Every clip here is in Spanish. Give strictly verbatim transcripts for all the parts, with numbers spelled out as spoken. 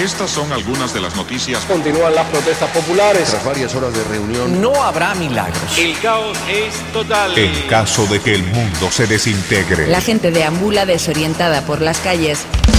Estas son algunas de las noticias. Continúan las protestas populares. Tras varias horas de reunión, no habrá milagros. El caos es total. En caso de que el mundo se desintegre. La gente deambula desorientada por las calles.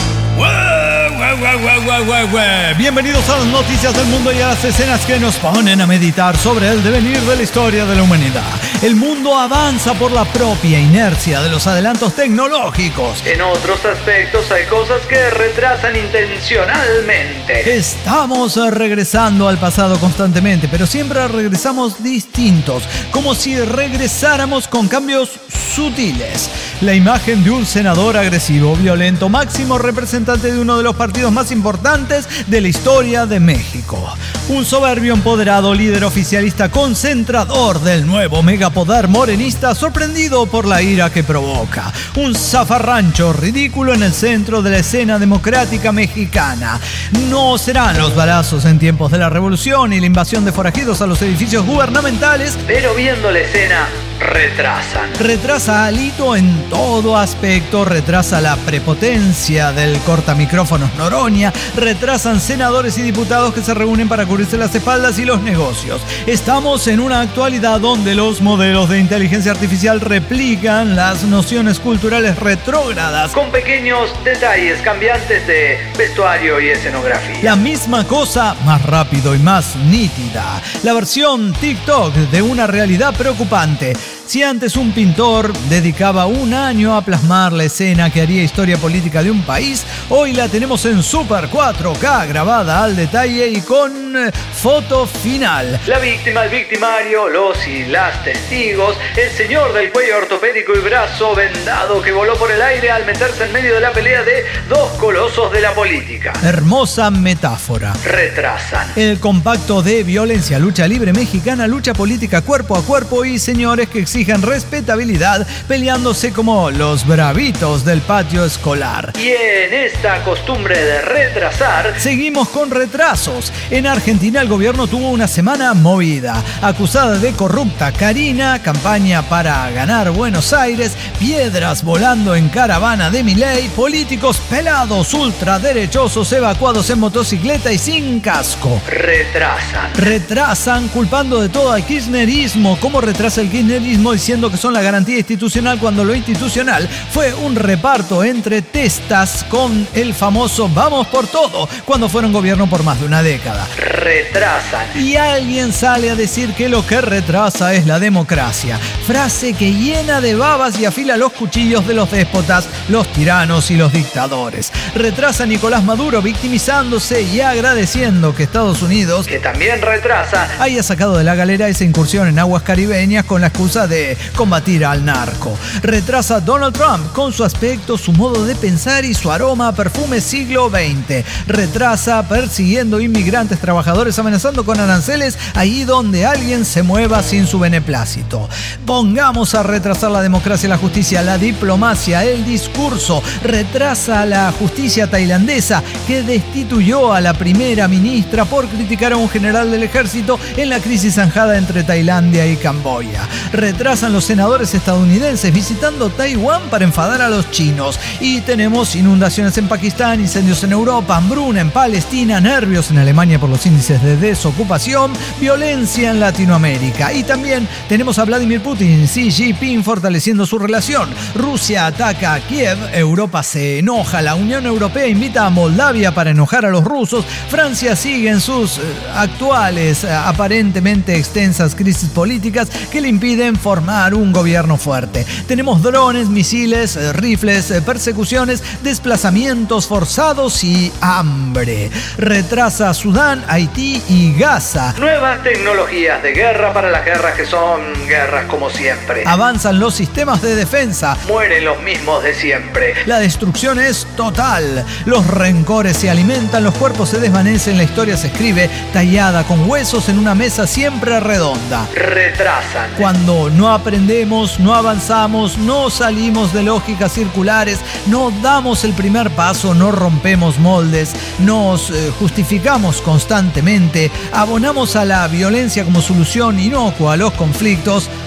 Bienvenidos a las noticias del mundo y a las escenas que nos ponen a meditar sobre el devenir de la historia de la humanidad. El mundo avanza por la propia inercia de los adelantos tecnológicos. En otros aspectos hay cosas que retrasan intencionalmente. Estamos regresando al pasado constantemente, pero siempre regresamos distintos, como si regresáramos con cambios sutiles. La imagen de un senador agresivo, violento, máximo representante de uno de los partidos más importantes de la historia de México. Un soberbio, empoderado líder oficialista concentrador del nuevo megapoder morenista, sorprendido por la ira que provoca. Un zafarrancho ridículo en el centro de la escena democrática mexicana. No serán los balazos en tiempos de la revolución y la invasión de forajidos a los edificios gubernamentales, pero viendo la escena, retrasan. Retrasa a Alito en todo aspecto, retrasa la prepotencia del cortamicrófonos Noroña, retrasan senadores y diputados que se reúnen para cubrirse las espaldas y los negocios. Estamos en una actualidad donde los modelos de inteligencia artificial replican las nociones culturales retrógradas, con pequeños detalles cambiantes de vestuario y escenografía. La misma cosa, más rápido y más nítida. La versión TikTok de una realidad preocupante. Si antes un pintor dedicaba un año a plasmar la escena que haría historia política de un país, hoy la tenemos en Super cuatro K, grabada al detalle y con foto final. La víctima, el victimario, los y las testigos, el señor del cuello ortopédico y brazo vendado que voló por el aire al meterse en medio de la pelea de dos colosos de la política. Hermosa metáfora. Retrasan. El compacto de violencia, lucha libre mexicana, lucha política cuerpo a cuerpo y señores que exigen respetabilidad peleándose como los bravitos del patio escolar. Y en esta costumbre de retrasar, seguimos con retrasos. En Argentina el gobierno tuvo una semana movida. Acusada de corrupta Karina, campaña para ganar Buenos Aires, piedras volando en caravana de Milei, políticos pelados ultraderechosos evacuados en motocicleta y sin casco. Retrasan. Retrasan culpando de todo al kirchnerismo. ¿Cómo retrasa el kirchnerismo diciendo que son la garantía institucional cuando lo institucional fue un reparto entre testas con el famoso vamos por todo cuando fueron gobierno por más de una década? Retrasan. Y alguien sale a decir que lo que retrasa es la democracia. Frase que llena de babas y afila los cuchillos de los déspotas, los tiranos y los dictadores. Retrasa Nicolás Maduro victimizándose y agradeciendo que Estados Unidos, que también retrasa, haya sacado de la galera esa incursión en aguas caribeñas con la excusa de combatir al narco. Retrasa Donald Trump con su aspecto, su modo de pensar y su aroma a perfume siglo veinte. Retrasa persiguiendo inmigrantes trabajadores, amenazando con aranceles ahí donde alguien se mueva sin su beneplácito. Pongamos a retrasar la democracia, la justicia, la diplomacia, el discurso. Retrasa la justicia tailandesa que destituyó a la primera ministra por criticar a un general del ejército en la crisis zanjada entre Tailandia y Camboya. Retrasan los senadores estadounidenses visitando Taiwán para enfadar a los chinos. Y tenemos inundaciones en Pakistán, incendios en Europa, hambruna en Palestina, nervios en Alemania por los índices de desocupación, violencia en Latinoamérica. Y también tenemos a Vladimir Putin y Xi Jinping fortaleciendo su relación. Rusia ataca a Kiev, Europa se enoja, la Unión Europea invita a Moldavia para enojar a los rusos, Francia sigue en sus eh, actuales, eh, aparentemente extensas crisis políticas que le impiden formar un gobierno fuerte. Tenemos drones, misiles, eh, rifles, eh, persecuciones, desplazamientos forzados y hambre. Retrasa Sudán, Haití y Gaza. Nuevas tecnologías de guerra para las guerras que son guerras como siempre. Avanzan los sistemas de defensa. Mueren los mismos de siempre. La destrucción es total. Los rencores se alimentan, los cuerpos se desvanecen, la historia se escribe tallada con huesos en una mesa siempre redonda. Retrasan. Cuando no aprendemos, no avanzamos, no salimos de lógicas circulares, no damos el primer paso, no rompemos moldes, nos eh, justificamos constantemente, abonamos a la violencia como solución inocua a los conflictos,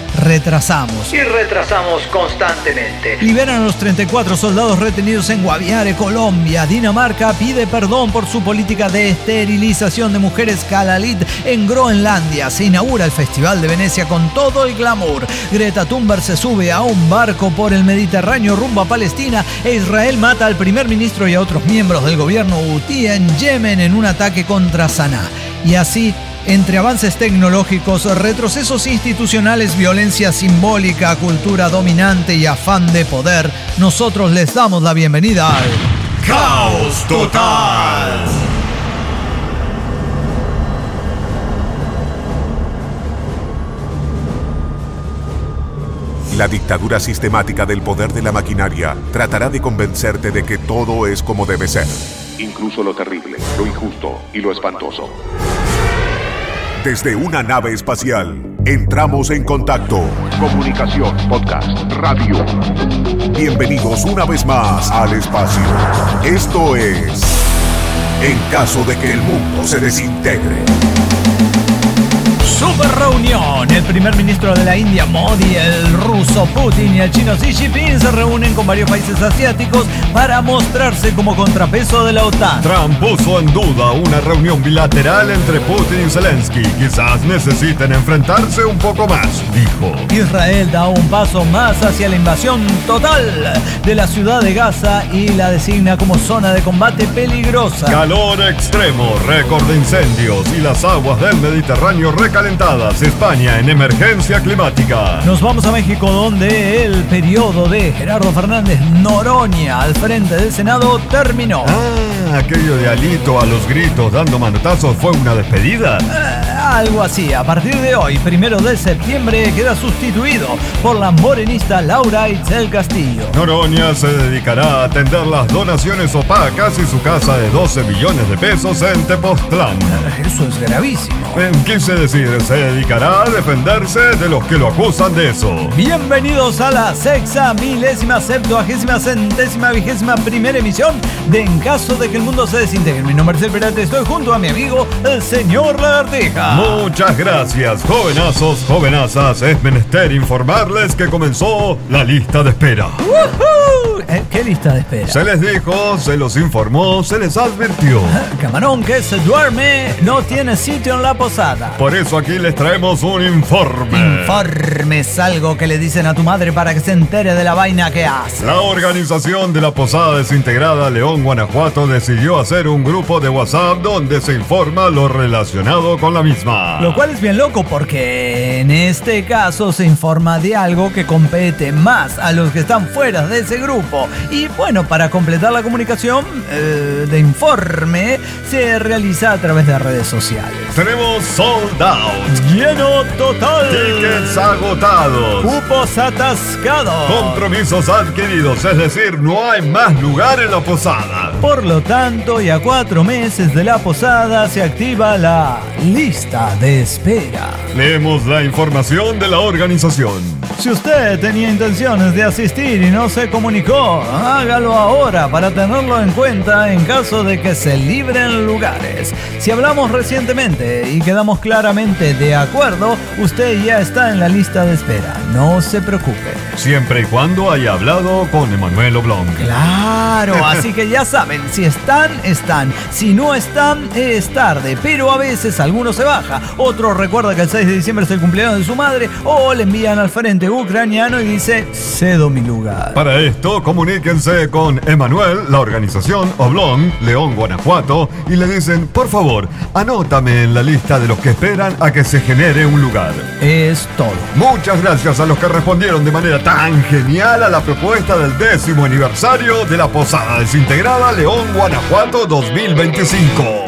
retrasamos. Y retrasamos constantemente. Liberan a los treinta y cuatro soldados retenidos en Guaviare, Colombia. Dinamarca pide perdón por su política de esterilización de mujeres Kalalit en Groenlandia. Se inaugura el Festival de Venecia con todo el glamour. Greta Thunberg se sube a un barco por el Mediterráneo rumbo a Palestina e Israel mata al primer ministro y a otros miembros del gobierno hutí en Yemen en un ataque contra Sanaa. Y así, entre avances tecnológicos, retrocesos institucionales, violencia simbólica, cultura dominante y afán de poder, nosotros les damos la bienvenida al ¡Caos Total! La dictadura sistemática del poder de la maquinaria tratará de convencerte de que todo es como debe ser. Incluso lo terrible, lo injusto y lo espantoso. Desde una nave espacial, entramos en contacto. Comunicación, podcast, radio. Bienvenidos una vez más al espacio. Esto es En caso de que el mundo se desintegre. Super reunión. El primer ministro de la India, Modi, el ruso Putin y el chino Xi Jinping se reúnen con varios países asiáticos para mostrarse como contrapeso de la OTAN. Trump puso en duda una reunión bilateral entre Putin y Zelensky. Quizás necesiten enfrentarse un poco más, dijo. Israel da un paso más hacia la invasión total de la ciudad de Gaza y la designa como zona de combate peligrosa. Calor extremo, récord de incendios y las aguas del Mediterráneo recalentadas. España en emergencia climática. Nos vamos a México, donde el periodo de Gerardo Fernández Noroña al frente del Senado terminó. Ah, aquello de Alito a los gritos dando manotazos fue una despedida. Eh, algo así. A partir de hoy, primero de septiembre, queda sustituido por la morenista Laura Itzel Castillo. Noroña se dedicará a atender las donaciones opacas y su casa de doce millones de pesos en Tepoztlán. Eso es gravísimo. Eh, quise decir, se dedicará a defenderse de los que lo acusan de eso. Bienvenidos a la sexta, milésima, septuagésima, centésima, vigésima primera emisión de En caso de que el mundo se desintegre. Mi nombre es El Peralta, estoy junto a mi amigo, el señor Lagartija. Muchas gracias, jovenazos, jovenazas. Es menester informarles que comenzó la lista de espera. ¡Woohoo! Eh, ¿Qué lista de espera? Se les dijo, se los informó, se les advirtió. Camarón que se duerme no tiene sitio en la posada. Por eso aquí les traemos un informe. Informe es algo que le dicen a tu madre para que se entere de la vaina que hace. La organización de la Posada Desintegrada León, Guanajuato, decidió hacer un grupo de WhatsApp donde se informa lo relacionado con la misma. Lo cual es bien loco porque en este caso se informa de algo que compete más a los que están fuera de ese grupo. Y bueno, para completar la comunicación eh, de informe se realiza a través de redes sociales. Tenemos sold out. Lleno total. Tickets agotados. Cupos atascados. Compromisos adquiridos, es decir, no hay más lugar en la posada. Por lo tanto, y a cuatro meses de la posada se activa la lista de espera. Leemos la información de la organización. Si usted tenía intenciones de asistir y no se comunicó, hágalo ahora para tenerlo en cuenta en caso de que se libren lugares. Si hablamos recientemente y quedamos claramente de acuerdo, usted ya está en la lista de espera. No se preocupe. Siempre y cuando haya hablado con Emanuel Oblong. Claro, así que ya saben, si están, están. Si no están, es tarde. Pero a veces alguno se baja. Otro recuerda que el seis de diciembre es el cumpleaños de su madre o le envían al frente ucraniano y dice, cedo mi lugar. Para esto, comuníquense con Emanuel, la organización Oblong, León, Guanajuato, y le dicen, por favor, anótame en la lista de los que esperan a que se genere un lugar. Es todo. Muchas gracias a los que respondieron de manera tan genial a la propuesta del décimo aniversario de la Posada Desintegrada León, Guanajuato dos mil veinticinco.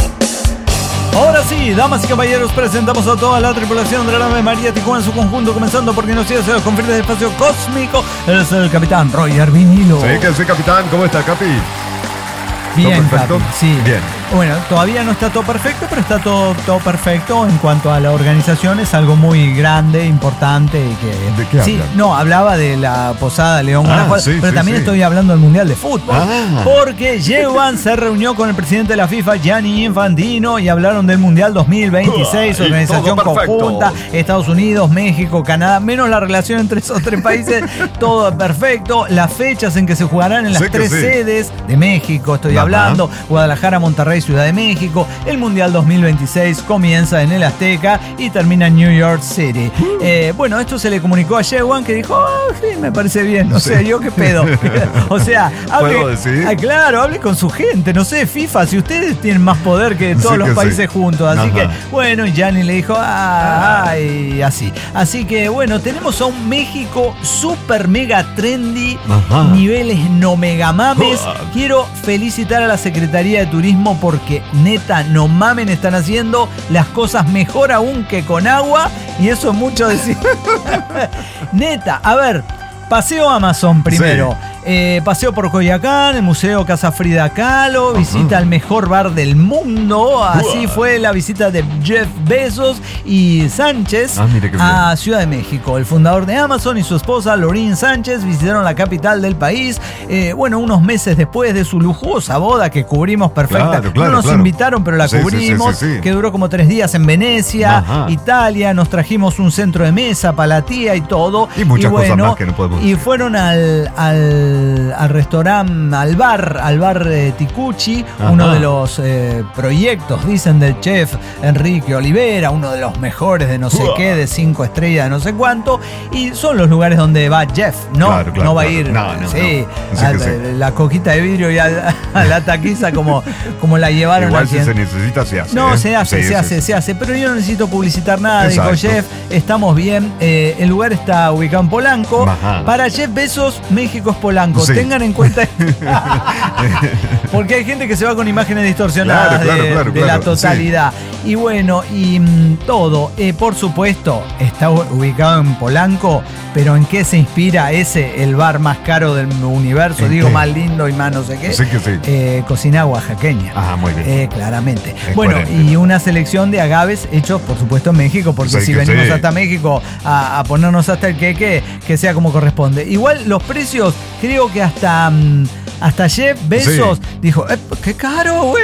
Ahora sí, damas y caballeros, presentamos a toda la tripulación de la nave María Tijuana en su conjunto, comenzando porque nos sigue hacia los confines del espacio cósmico. Él es el capitán Roger Vinilo. Sí, que sí, capitán. ¿Cómo está, Capi? Bien, ¿Todo perfecto? Capi, sí. Bien. Bueno, todavía no está todo perfecto, pero está todo, todo perfecto en cuanto a la organización. Es algo muy grande, importante. Y que, ¿De qué sí, hablan? no, hablaba de la posada León Ah, Guanajuato, sí, pero sí, también sí. estoy hablando del Mundial de Fútbol. Ah. Porque Yewan se reunió con el presidente de la FIFA, Gianni Infantino, y hablaron del Mundial dos mil veintiséis, Uah, y organización todo perfecto. conjunta, Estados Unidos, México, Canadá, menos la relación entre esos tres países, todo perfecto. Las fechas en que se jugarán en las Sé que tres sí. sedes de México, estoy Ajá. hablando, Guadalajara, Monterrey, Ciudad de México. El Mundial dos mil veintiséis comienza en el Azteca y termina en New York City. Eh, bueno, esto se le comunicó a Yewan, que dijo, ah, sí, me parece bien, o sea, yo qué pedo. O sea, hable, ¿Puedo decir? ah, claro, hable con su gente, no sé, FIFA, si ustedes tienen más poder que todos Sí los que países sí. juntos. Así Ajá. que, bueno, y Gianni le dijo, ah, y así. Así que, bueno, tenemos a un México super mega trendy, Ajá. niveles no mega mames. Uah. Quiero felicitar a la Secretaría de Turismo porque neta, no mamen, están haciendo las cosas mejor aún que con agua, y eso es mucho decir. Neta, a ver, paseo Amazon primero. Sí. Eh, paseo por Coyoacán, el Museo Casa Frida Kahlo, visita al mejor bar del mundo. Así Uah. fue la visita de Jeff Bezos y Sánchez Ah, mire qué bien. a Ciudad de México. El fundador de Amazon y su esposa Lorín Sánchez visitaron la capital del país. Eh, bueno, unos meses después de su lujosa boda que cubrimos perfecta. Claro, claro, no nos claro. invitaron, pero la Sí, sí, sí, cubrimos. sí, sí. Que duró como tres días en Venecia, Ajá. Italia. Nos trajimos un centro de mesa para la tía y todo. Y muchas cosas bueno, más que no podemos Y decir. fueron al, al, al restaurante, al bar, al bar de Ticuchi, Ajá. uno de los eh, proyectos, dicen, del chef Enrique Olivera, uno de los mejores de no sé Uah. qué, de cinco estrellas de no sé cuánto, y son los lugares donde va Jeff, ¿no? Claro, claro, no va claro. a ir, No, no, sí, no. Sí a- que sí. la coquita de vidrio y a, a la taquiza como, como la llevaron Igual aquí. si se necesita, se hace. No, ¿eh? se hace, Sí, se sí, hace, sí. se hace. Pero yo no necesito publicitar nada, dijo Exacto. Jeff. Estamos bien. Eh, el lugar está ubicado en Polanco. Ajá. Para Jeff Bezos, México es Polanco. Sí. Tengan en cuenta. Porque hay gente que se va con imágenes distorsionadas Claro, claro, de, claro, de la claro, totalidad. Y bueno, y mm, todo. Eh, por supuesto, está u- ubicado en Polanco. Pero ¿en qué se inspira ese, el bar más caro del universo? ¿En Digo, qué? más lindo y más no sé qué. Sí que sí. Eh, cocina oaxaqueña. Ajá, muy bien. Eh, claramente. Es bueno, coherente. y una selección de agaves hechos, por supuesto, en México, porque Sí si que venimos sí. hasta México a, a ponernos hasta el queque, que sea como corresponde. Igual los precios, creo que hasta... mm, hasta Jeff Bezos Sí. dijo, "Eh, qué caro, güey."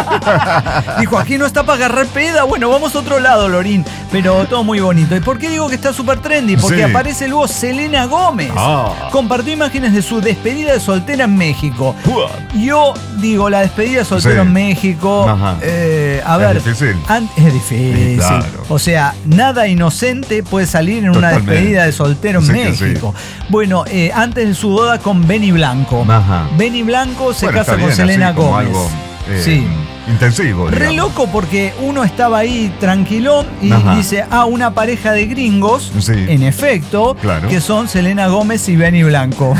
Dijo, aquí no está para agarrar peda. Bueno, vamos a otro lado, Lorín. Pero todo muy bonito. ¿Y por qué digo que está súper trendy? Porque Sí. aparece luego Selena Gómez. Ah. Compartió imágenes de su despedida de soltera en México. Uah. Yo digo, la despedida de soltero Sí. en México, Ajá. eh, a Es ver, difícil. an- es difícil. Sí, claro. O sea, nada inocente puede salir en una Totalmente. despedida de soltero en Sí que sí. México. Bueno, eh, antes de su boda con Benny Blanco. Ajá. Benny Blanco se Bueno, casa está con bien, Selena así como Gómez. algo, eh, sí. intensivo. Re digamos. loco porque uno estaba ahí tranquilón y Ajá. dice, ah, una pareja de gringos, Sí. en efecto, Claro. que son Selena Gómez y Benny Blanco.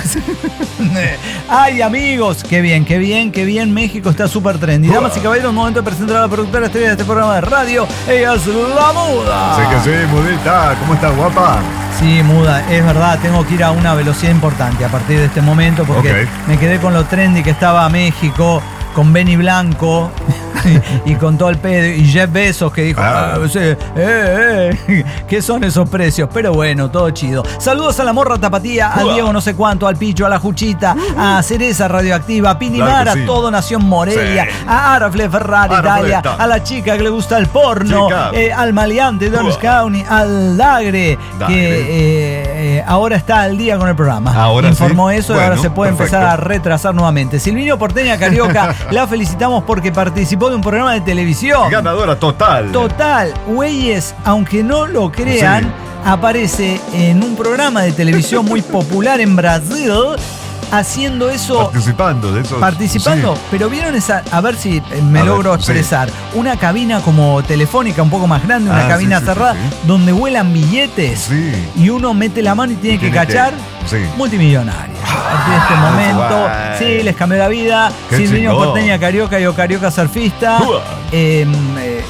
Ay, amigos, qué bien, qué bien, qué bien, México está súper trendy. Uah. Damas y caballeros, momento de presentar a la productora estrella de este programa de radio. Ella es La Muda. Sí que sí, Mudita. ¿Cómo estás, guapa? Sí, Muda, es verdad, tengo que ir a una velocidad importante a partir de este momento porque Ok. me quedé con lo trendy que estaba México, con Benny Blanco y con todo el pedo, y Jeff Bezos que dijo, Ah. ah, sí, eh, eh, ¿qué son esos precios? Pero bueno, todo chido. Saludos a la Morra Tapatía, al Uah. Diego no sé cuánto, al Picho, a la Juchita, a Cereza Radioactiva, a Pinimar, Claro que a sí. todo Nación Morelia, Sí. a Arafle Ferrari Arafle Italia, está. a la chica que le gusta el porno, Chica. eh, al maleante de Orange Uah. County, al Dagre, Dagre. que eh, eh, ahora está al día con el programa. Ahora Informó sí. eso y Bueno, ahora se puede perfecto. empezar a retrasar nuevamente. Silvino Porteña Carioca, la felicitamos porque participó de un programa de televisión. Ganadora total. Total, güeyes, aunque no lo crean, Sí. aparece en un programa de televisión muy popular en Brasil, haciendo eso. Participando de eso. Participando, Sí. pero vieron esa, a ver si eh, me A logro ver, sí. expresar, una cabina como telefónica un poco más grande, una Ah, cabina sí, sí, cerrada, sí, sí. donde vuelan billetes Sí. y uno mete la mano y tiene Y que tiene que- cachar, sí. multimillonario. A partir de este momento, guay. sí, les cambió la vida. Qué Silvino chingón. Porteña Carioca y Carioca Surfista. Uah. Eh, eh,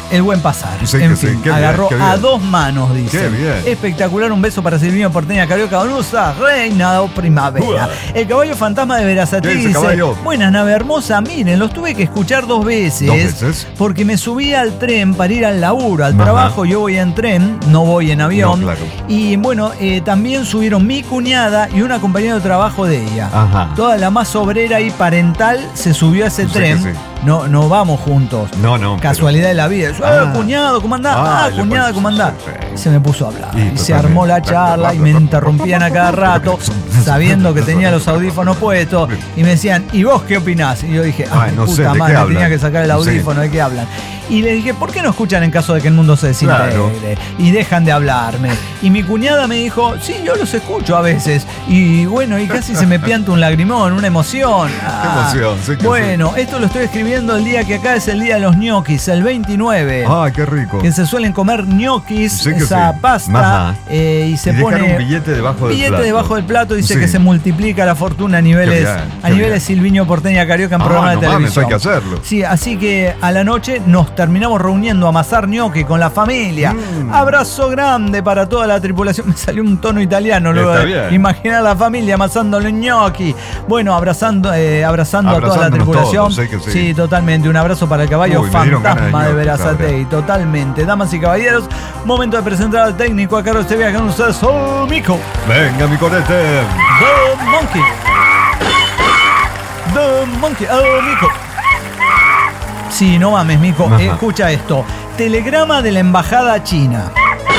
el buen pasar. Sí, en que fin, sí, qué agarró bien, qué a bien. dos manos, dice. Qué bien. Espectacular, un beso para Silvino Porteña Carioca Onusa, reina o primavera. Uah. El caballo fantasma de Verazatí ¿Qué dice, dice: caballo? buenas, nave hermosa, miren, los tuve que escuchar dos veces. ¿Dos veces? Porque me subí al tren para ir al laburo, al Ajá. trabajo. Yo voy en tren, no voy en avión. No, claro. Y bueno, eh, también subieron mi cuñada y una compañera de trabajo de ella. Ajá. Toda la más obrera y parental se subió a ese Sí, tren. que sí. No, no vamos juntos. No, no. Casualidad de la vida. Yo, Ah. ah, cuñado, ¿cómo andás? Ah, Ah, le cuñada, pones- ¿cómo andás? sí. Se me puso a hablar. Y Y, se totalmente. armó la charla y me interrumpían a cada rato, sabiendo que tenía los audífonos puestos. Y me decían, ¿y vos qué opinás? Y yo dije, ay, Ay, no puta sé, ¿de qué madre, hablan? tenía que sacar el audífono, Sí. ¿de qué hablan? Y le dije, ¿por qué no escuchan en caso de que el mundo se desintegre? Claro. Y dejan de hablarme. Y mi cuñada me dijo, sí, yo los escucho a veces. Y bueno, y casi se me pianta un lagrimón, una emoción. Ah, emoción, sí que bueno, esto lo estoy escribiendo el día que acá es el día de los ñoquis, el veintinueve. Ah, qué rico. Que se suelen comer ñoquis, Sí que esa sí. pasta, Ajá. eh, y se Y dejar pone un billete debajo del billete plato. debajo del plato, dice Sí. que se multiplica la fortuna a niveles, Qué bien, a qué niveles bien. Silviño Porteña Carioca en Ah, programa no de mames, televisión. hay que hacerlo. Sí, así que a la noche nos terminamos reuniendo a amasar ñoqui con la familia. Mm. Abrazo grande para toda la tripulación. Me salió un tono italiano luego Está de bien. imaginar a la familia amasando los ñoqui. Bueno, abrazando, eh, abrazando a toda la Abrazándonos tripulación. todos, sí que sí. Sí, totalmente. Un abrazo para el caballo Uy, me dieron ganas de fantasma de ñoquis Verazatei. Totalmente. Damas y caballeros, momento de presentar al técnico a cargo de este viaje con ustedes. ¡Oh, Mico! Venga, mi corete. The Monkey. The Monkey. Oh, Mico. Sí, no mames, Mico. Ajá. Eh, escucha esto. Telegrama de la embajada china.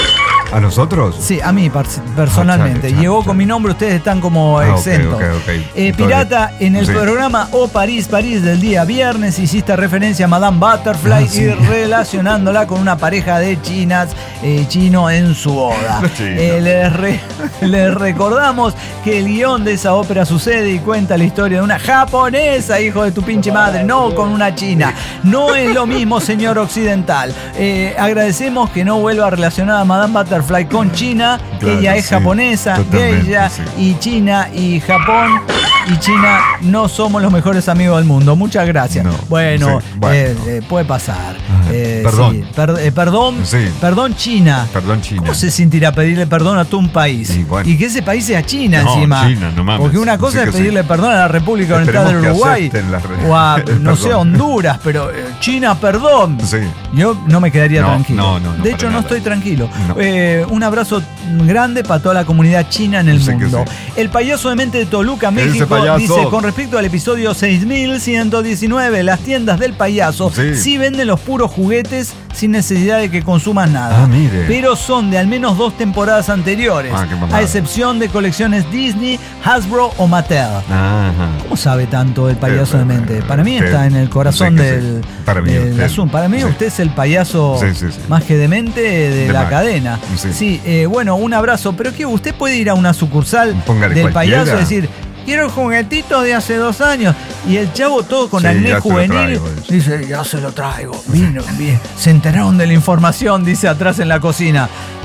¿A nosotros? Sí, a mí par- personalmente. Ah, chale, chale, Llegó con chale. mi nombre, ustedes están como Ah, ok, exentos. ok, ok. Eh, Entonces, pirata, en el sí. programa O París, París del día viernes hiciste referencia a Madame Butterfly Ah, sí. y relacionándola con una pareja de chinas, eh, chino en su boda. Los chinos. Eh, les, re- les recordamos que el guión de esa ópera sucede y cuenta la historia de una japonesa, hijo de tu pinche madre, no con una china. No es lo mismo, señor occidental. Eh, agradecemos que no vuelva a relacionar a Madame Butterfly con China. Claro, Ella es sí, japonesa, totalmente, geisha, sí. y China y Japón y China no somos los mejores amigos del mundo. Muchas gracias. No, bueno, sí, bueno. eh, eh, puede pasar. Ah, Eh, perdón. sí, per- eh, perdón. Sí. Perdón, China. Perdón, China. ¿Cómo se sentirá pedirle perdón a todo un país? Y bueno. Y que ese país sea China No, encima. China, no mames. Porque una cosa Sí es que sí. pedirle perdón a la República Oriental del Esperemos que Uruguay. acepten la re- O a, el no sé, perdón. Honduras, pero eh, China, perdón. Sí. Yo no me quedaría No, tranquilo. no, no, no, de para hecho, no nada. estoy tranquilo. No. Eh, un abrazo grande para toda la comunidad china en el Sí que mundo. sí. El payaso de mente de Toluca, ¿Qué dice México, payaso? dice, con respecto al episodio seis mil ciento diecinueve, las tiendas del payaso sí. sí venden los puros juguetes sin necesidad de que consumas nada. Ah, mire. Pero son de al menos dos temporadas anteriores, Ah, qué mamada. a excepción de colecciones Disney, Hasbro o Mattel. Ajá. ¿Cómo sabe tanto el payaso Eh, de mente? eh, Para mí eh, está en el corazón sí que del, sí. Para mí del usted- asunto. Para mí sí. usted es el payaso Sí, sí, sí. más que demente de, De la más. cadena. Sí. Sí, eh, bueno, un abrazo. Pero que usted puede ir a una sucursal Póngale del cualquiera. payaso y decir, quiero el juguetito de hace dos años. Y el chavo todo con Sí, acné ya se lo juvenil traigo, dice. dice, ya se lo traigo. Vino, bien. Se enteraron de la información, dice atrás en la cocina.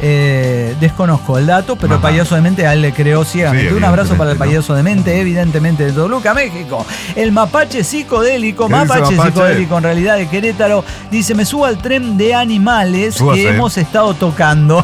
Eh, desconozco el dato, pero el Ajá. payaso de mente a él le creó ciegamente. Sí, un abrazo para el evidentemente, payaso de mente, evidentemente de Toluca, México. El mapache psicodélico, ¿Qué dice mapache, mapache? psicodélico en realidad de Querétaro, dice, me subo al tren de animales Súbase. que hemos estado tocando.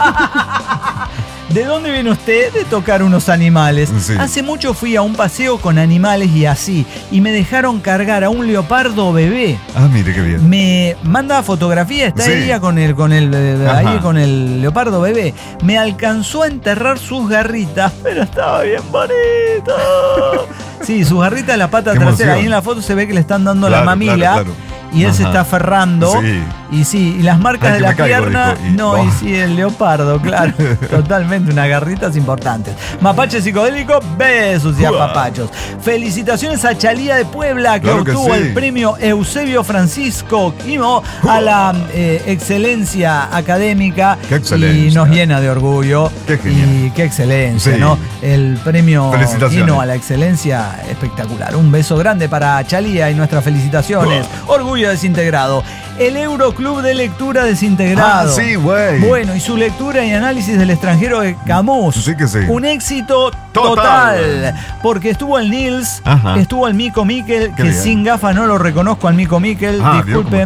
Ah. ¿De dónde viene usted de tocar unos animales? Sí. Hace mucho fui a un paseo con animales y así, y me dejaron cargar a un leopardo bebé. Ah, mire qué bien. Me manda fotografía, está Sí. ella con el, con el, eh, Ajá. ahí con el leopardo bebé. Me alcanzó a enterrar sus garritas, pero estaba bien bonito. Sí, sus garritas en la pata Qué trasera. emoción. Ahí en la foto se ve que le están dando Claro, la mamila. claro, claro. Y él se Ajá. está aferrando. Sí. Y sí, y las marcas Ay, de que la me caigo, pierna. dijo, y- no, oh. y sí, el leopardo, claro. Totalmente, unas garritas importantes. Mapache psicodélico, besos y Uah. apapachos. Felicitaciones a Chalía de Puebla, que Claro que obtuvo sí. el premio Eusebio Francisco Quimo a la eh, excelencia académica. Qué excelencia. Y nos llena de orgullo. Qué genial. Y qué excelencia, Sí. ¿no? El premio Felicitaciones. Quino a la excelencia, espectacular. Un beso grande para Chalía y nuestras felicitaciones. Orgullo desintegrado. El Euroclub de Lectura Desintegrado. Ah, sí, güey. Bueno, y su lectura y análisis del extranjero de Camus. Sí que sí. Un éxito Total. total. Porque estuvo el Nils, Ajá. estuvo el Mico Miquel, Qué que bien. sin gafa no lo reconozco al Mico Miquel. Ah, ¿vio cómo disculpen. está?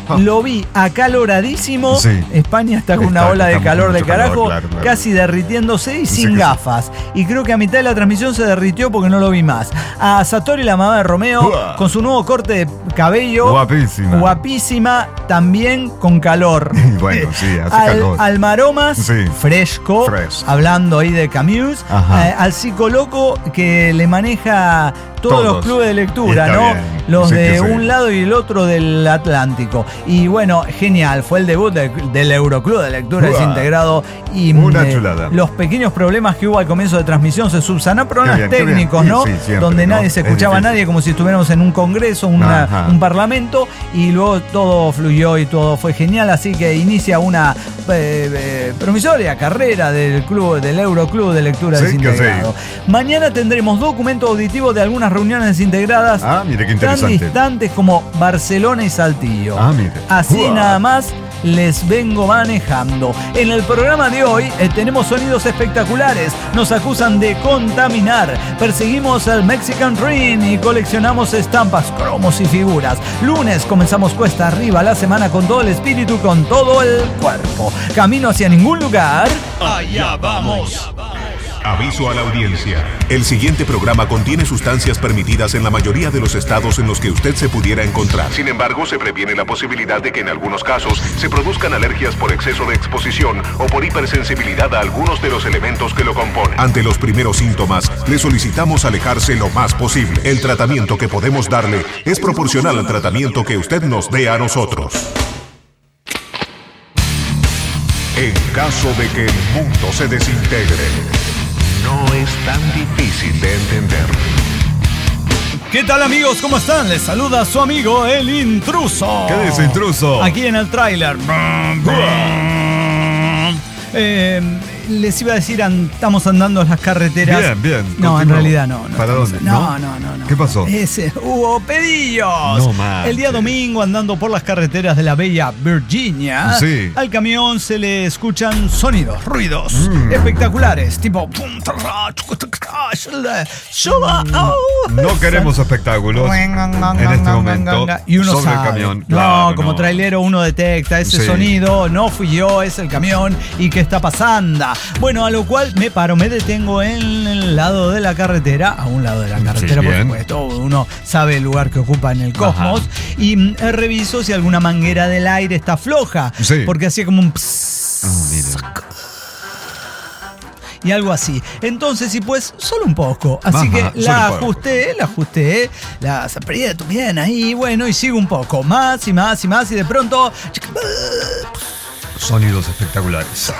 Lo vi acaloradísimo. Sí. España está con Está- una ola de está calor de mucho calor, carajo, claro, claro. casi derritiéndose y Sí sin que sí. gafas. Y creo que a mitad de la transmisión se derritió porque no lo vi más. A Satori, la mamá de Romeo, Uah. con su nuevo corte de cabello. Guapísima. Guapísima, también con calor. Y bueno, sí, hace al, calor. al Maromas, Sí. fresco, Fresh. hablando ahí de Camus. Ajá. Eh, al Psicoloco, que le maneja todos, Todos. los clubes de lectura, Está ¿no? bien. Los Sí de que sí. un lado y el otro del Atlántico. Y bueno, genial, fue el debut del, del Euroclub de Lectura Uah. Desintegrado. Y Una eh, chulada. los pequeños problemas que hubo al comienzo de transmisión se subsanaron, problemas Qué bien, qué bien. técnicos, Sí, ¿no? sí, siempre, Donde ¿no? nadie se Es escuchaba a difícil. nadie, como si estuviéramos en un congreso, una- Ajá. un parlamento, y luego todo fluyó y todo fue genial. Así que inicia una eh, eh, promisoria carrera del club, del Euroclub de Lectura Sí, que Desintegrado. Mañana tendremos documento auditivo de algunas reuniones desintegradas Ah, mire qué tan interesante. distantes como Barcelona y Saltillo. Ah, mire. Así Uah. nada más les vengo manejando. En el programa de hoy eh, tenemos sonidos espectaculares. Nos acusan de contaminar. Perseguimos al Mexican Dream y coleccionamos estampas, cromos y figuras. Lunes comenzamos cuesta arriba la semana con todo el espíritu, con todo el cuerpo. Camino hacia ningún lugar. Allá vamos. Aviso a la audiencia. El siguiente programa contiene sustancias permitidas en la mayoría de los estados en los que usted se pudiera encontrar. Sin embargo, se previene la posibilidad de que en algunos casos se produzcan alergias por exceso de exposición o por hipersensibilidad a algunos de los elementos que lo componen. Ante los primeros síntomas, le solicitamos alejarse lo más posible. El tratamiento que podemos darle es proporcional al tratamiento que usted nos dé a nosotros. En caso de que el mundo se desintegre, no es tan difícil de entender. ¿Qué tal, amigos? ¿Cómo están? Les saluda su amigo el intruso. ¿Qué dice, intruso? Aquí en el tráiler. Eh, les iba a decir, an- estamos andando en las carreteras. Bien, bien. No, en Continúa. realidad no. no ¿Para estamos- dónde? No, ¿No? no, no, no. ¿Qué pasó? Ese, hubo pedillos. No manches. El día domingo, andando por las carreteras de la bella Virginia, Sí. al camión se le escuchan sonidos, ruidos Mm. espectaculares, tipo pum, tra, chucu, tra, tra, shula, au. No queremos espectáculos en este momento Y uno sobre sabe. el camión. No, Claro, como no. trailero uno detecta ese Sí. sonido, no fui yo, es el camión y qué está pasando. Bueno, a lo cual me paro, me detengo en el lado de la carretera, a un lado de la carretera, por bien. supuesto, uno sabe el lugar que ocupa en el cosmos, y mm, reviso si alguna manguera del aire está floja, Sí. porque hacía como un psss, Ah, mire. y algo así. Entonces, y pues, solo un poco. Así Ajá, que solo la un poco. ajusté, la ajusté, la aprieto bien ahí, bueno, y sigo un poco, más y más y más, y de pronto... Sonidos espectaculares.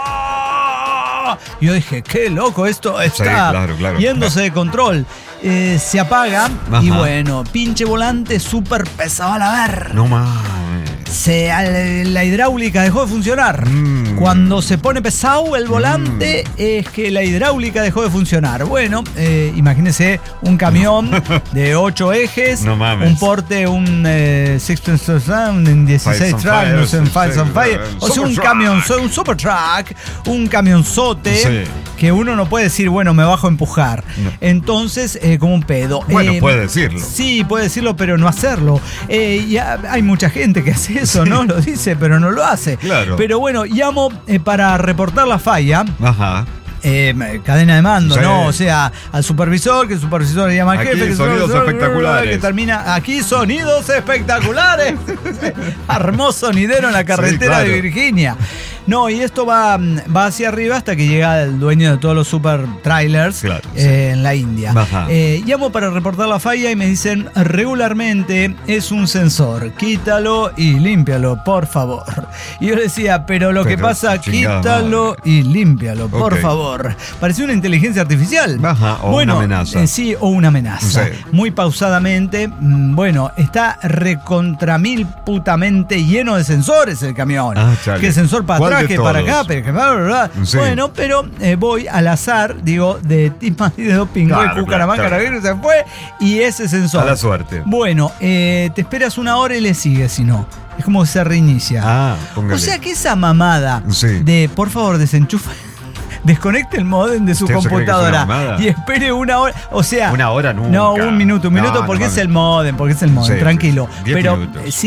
Yo dije, qué loco, esto está claro, claro. yéndose de control. Eh, se apaga y Ajá. bueno, pinche volante súper pesado a la ver. No mames. Se, al- la hidráulica dejó de funcionar. Mm. Cuando se pone pesado el volante es que la hidráulica dejó de funcionar. Bueno, eh, imagínese un camión de ocho ejes, No mames. un porte, un eh, sixteen Sound, un dieciséis Fives on track, Fire, no sé, un sí, Fives on sí, Fire. un O sea, un super camión, truck. un super truck, un camionzote Sí. que uno no puede decir, bueno, me bajo a empujar. No. Entonces, eh, como un pedo. Bueno, Eh, puede decirlo. Sí, puede decirlo, pero no hacerlo. Eh, y ha- hay mucha gente que hace eso, ¿no? Lo dice, pero no lo hace. Claro. Pero bueno, llamo eh, para reportar la falla. Ajá. Eh, cadena de mando, Sí. ¿no? O sea, al supervisor, que el supervisor le llama al Aquí jefe, que el sonidos supervisor- espectaculares. que termina aquí sonidos espectaculares. Armó sonidero en la carretera Sí, claro. de Virginia. No, y esto va, va hacia arriba hasta que llega el dueño de todos los super trailers Claro, eh, en la India. Ajá. Eh, llamo para reportar la falla y me dicen, regularmente es un sensor, quítalo y límpialo, por favor. Y yo le decía, pero lo que Pero, pasa, chingada quítalo madre. y límpialo, por Ok. favor. Parecía una inteligencia artificial. Ajá, o bueno, una amenaza. eh, sí, o una amenaza. Sí. Muy pausadamente, mm, bueno, está recontra mil putamente lleno de sensores el camión. Ah, chale. Que sensor para ¿Cuál atrás, de que para todos? acá, pero que bla, bla, bla. Sí. Bueno, pero eh, voy al azar, digo, de Tisma y de Dopingo, Claro, y Cucaramanga, claro, Carabinero se fue, y ese sensor. A la suerte. Bueno, eh, te esperas una hora y le sigues, si no. Es como que se reinicia. Ah, póngale. O sea que esa mamada Sí. de, por favor, desenchufa. Desconecte el modem de su ¿Usted se cree que es una computadora mamada? y espere una hora. O sea. Una hora nunca. No, un minuto, un No, minuto no porque es mames. el modem, porque es el modem, Sí, tranquilo. sí, sí. Diez pero minutos. eh, sí,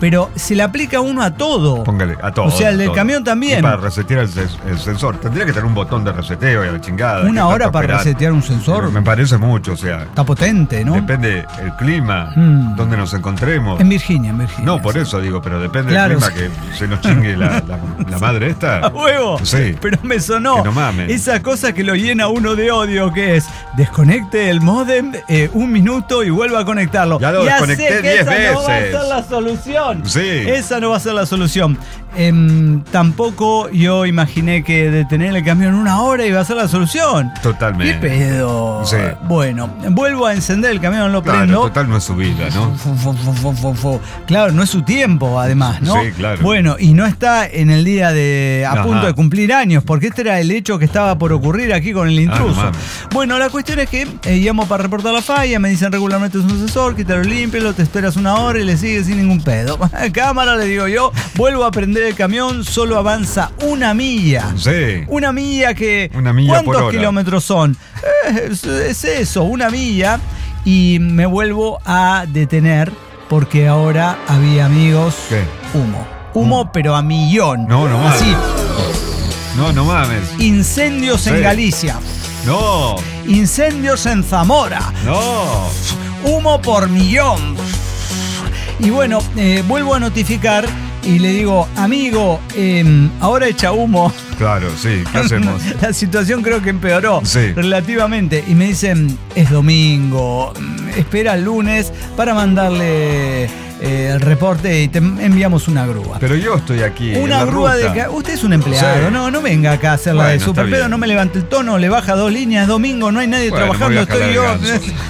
pero se le aplica uno a todo. Póngale, a todo. O sea, el del todo. camión también. Y para resetear el, ses- el sensor. Tendría que tener un botón de reseteo y a la chingada. Una hora para resetear un sensor. Me parece mucho, o sea. Está potente, ¿no? Depende el clima, Mm. donde nos encontremos. En Virginia, en Virginia. No, por sí. eso digo, pero depende Claro, del clima que se nos chingue la, la, la madre esta. ¡A huevo! Sí. Pero me sonó Que no mames. esa cosa que lo llena uno de odio, que es desconecte el módem eh, un minuto y vuelva a conectarlo. Ya lo sé desconecté que diez esa no va a veces. ser la solución. Sí. Esa no va a ser la solución. Em, tampoco yo imaginé que detener el camión una hora iba a ser la solución. Totalmente. ¿Qué pedo? Sí. Bueno, vuelvo a encender el camión, lo Claro, prendo. total no es su vida, ¿no? Fu, fu, fu, fu, fu, fu. Claro, no es su tiempo, además, ¿no? Sí, claro. Bueno, y no está en el día de a Ajá. punto de cumplir años, porque este era el hecho que estaba por ocurrir aquí con el intruso. Ah, no mames. Bueno, la cuestión es que eh, íbamos para reportar la falla, me dicen regularmente es un sensor, quítalo, límpialo, te esperas una hora y le sigue sin ningún pedo. Cámara, le digo yo, vuelvo a prender el camión, solo avanza una milla. Sí. Una milla que... Una milla por ¿Cuántos hora? kilómetros son? Eh, es, es eso, una milla. Y me vuelvo a detener porque ahora había, amigos, ¿Qué? humo. Humo, pero a millón. No, no mames. Así, No, no mames. incendios en Sí. Galicia. No, Incendios en Zamora. no. Humo por millón. Y bueno, eh, vuelvo a notificar y le digo, amigo, eh, ahora echa humo. Claro, sí, ¿qué hacemos? La situación creo que empeoró Sí. relativamente. Y me dicen, es domingo, espera el lunes para mandarle eh, el reporte y te enviamos una grúa. Pero yo estoy aquí. en Una la grúa ruta. de... ca- Usted es un empleado, Sí. no no venga acá a hacer la Bueno, de está super, pero bien. no me levante el tono, le baja dos líneas, es domingo, no hay nadie Bueno, me trabajando, voy a jalar estoy yo. el ganso.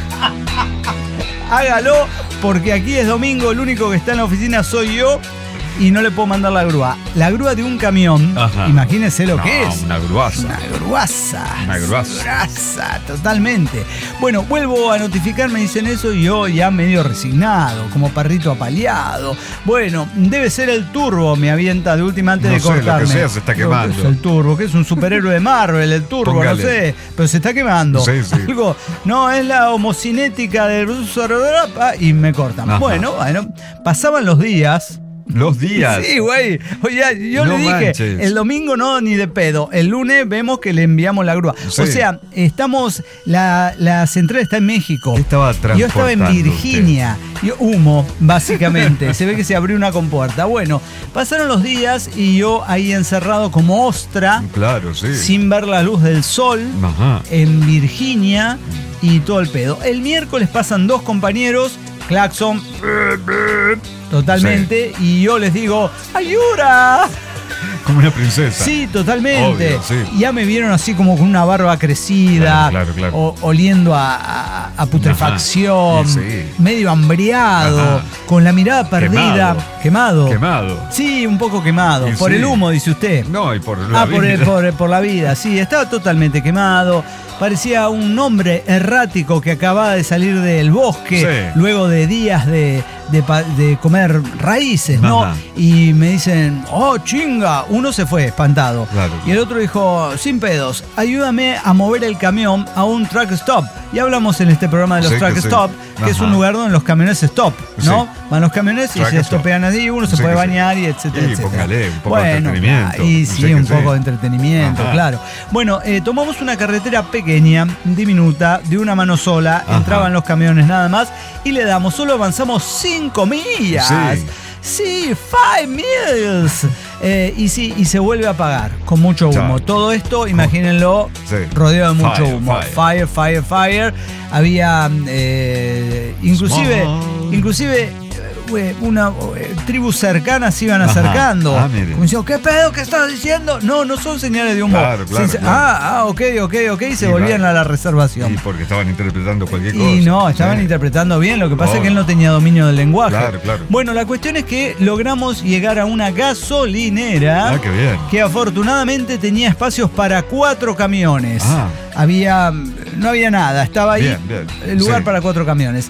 Hágalo, porque aquí es domingo, el único que está en la oficina soy yo y no le puedo mandar la grúa. La grúa de un camión, Ajá. imagínese lo No, que es. una gruaza. Una gruaza. Una gruaza. Gruaza, totalmente. Bueno, vuelvo a notificar, me dicen eso y yo ya medio resignado, como perrito apaleado. Bueno, debe ser el turbo, me avienta de última antes No de sé, lo que cortarme. sea, se está Creo que quemando. Es el turbo, que es un superhéroe de Marvel, el turbo, Póngale. no sé, pero se está quemando. Sí, sí. Algo, no, es la homocinética del y me cortan. Ajá. Bueno, bueno, pasaban los días. Los días. Sí, güey. Oye, yo No le dije, manches. el domingo no, ni de pedo. El lunes vemos que le enviamos la grúa. Sí. O sea, estamos, la, la central está en México. ¿Qué estaba Yo estaba en transportando Virginia. Yo, humo, básicamente. Se ve que se abrió una compuerta. Bueno, pasaron los días y yo ahí encerrado como ostra, Claro, sí. sin ver la luz del sol, Ajá. en Virginia y todo el pedo. El miércoles pasan dos compañeros, claxon, totalmente, y yo les digo, ¡ayuda! Como una princesa. Sí, totalmente. Obvio, sí. Ya me vieron así como con una barba crecida, Claro, claro, claro. o- oliendo a, a- a putrefacción, Ajá, sí. medio hambriado, Ajá. con la mirada perdida. Quemado. Quemado. Sí, un poco quemado. Y Por sí. el humo, dice usted. No, y por la Ah, por, el- vida. por, por la vida, sí, estaba totalmente quemado. Parecía un hombre errático que acababa de salir del bosque Sí. luego de días de, de pa- de comer raíces, ¿no? Ajá. Y me dicen, oh, chinga. Uno se fue espantado. Claro. Y el otro dijo, sin pedos, ayúdame a mover el camión a un truck stop. Y hablamos en este programa de los Sí, truck que sí. stop, que es Ajá. un lugar donde los camiones stop, ¿no? Sí. Van los camiones y Truck se stop. estopean allí, uno se Sí, puede que sí. bañar y etcétera, Y etcétera. póngale un poco de Bueno, entretenimiento. Y Sí sí, que un sí. poco de entretenimiento, Ajá. claro. Bueno, eh, tomamos una carretera pequeña, diminuta, de una mano sola, Ajá. entraban los camiones nada más y le damos, solo avanzamos cinco millas. Sí. Sí, five miles. Eh, y sí, y se vuelve a apagar con mucho humo. Chao. Todo esto, imagínenlo, Sí. rodeado de mucho Fire, humo. fire. Fire, fire, fire. Había, eh, inclusive, Smoke. inclusive eh, una eh, tribus cercanas se iban Ajá. acercando. Ah, mire. Como diciendo, ¿qué pedo que estás diciendo? No, no son señales de humo. Claro, claro, Se- claro. Ah, ah, ok, ok, ok. Y se Y volvían va- a la reservación. Y porque estaban interpretando cualquier cosa. Y no, estaban Sí. interpretando bien, lo que pasa Oh. es que él no tenía dominio del lenguaje. Claro, claro. Bueno, la cuestión es que logramos llegar a una gasolinera Ah, qué bien. que afortunadamente tenía espacios para cuatro camiones. Ah. Había, no había nada, estaba ahí Bien, bien. el lugar Sí. para cuatro camiones.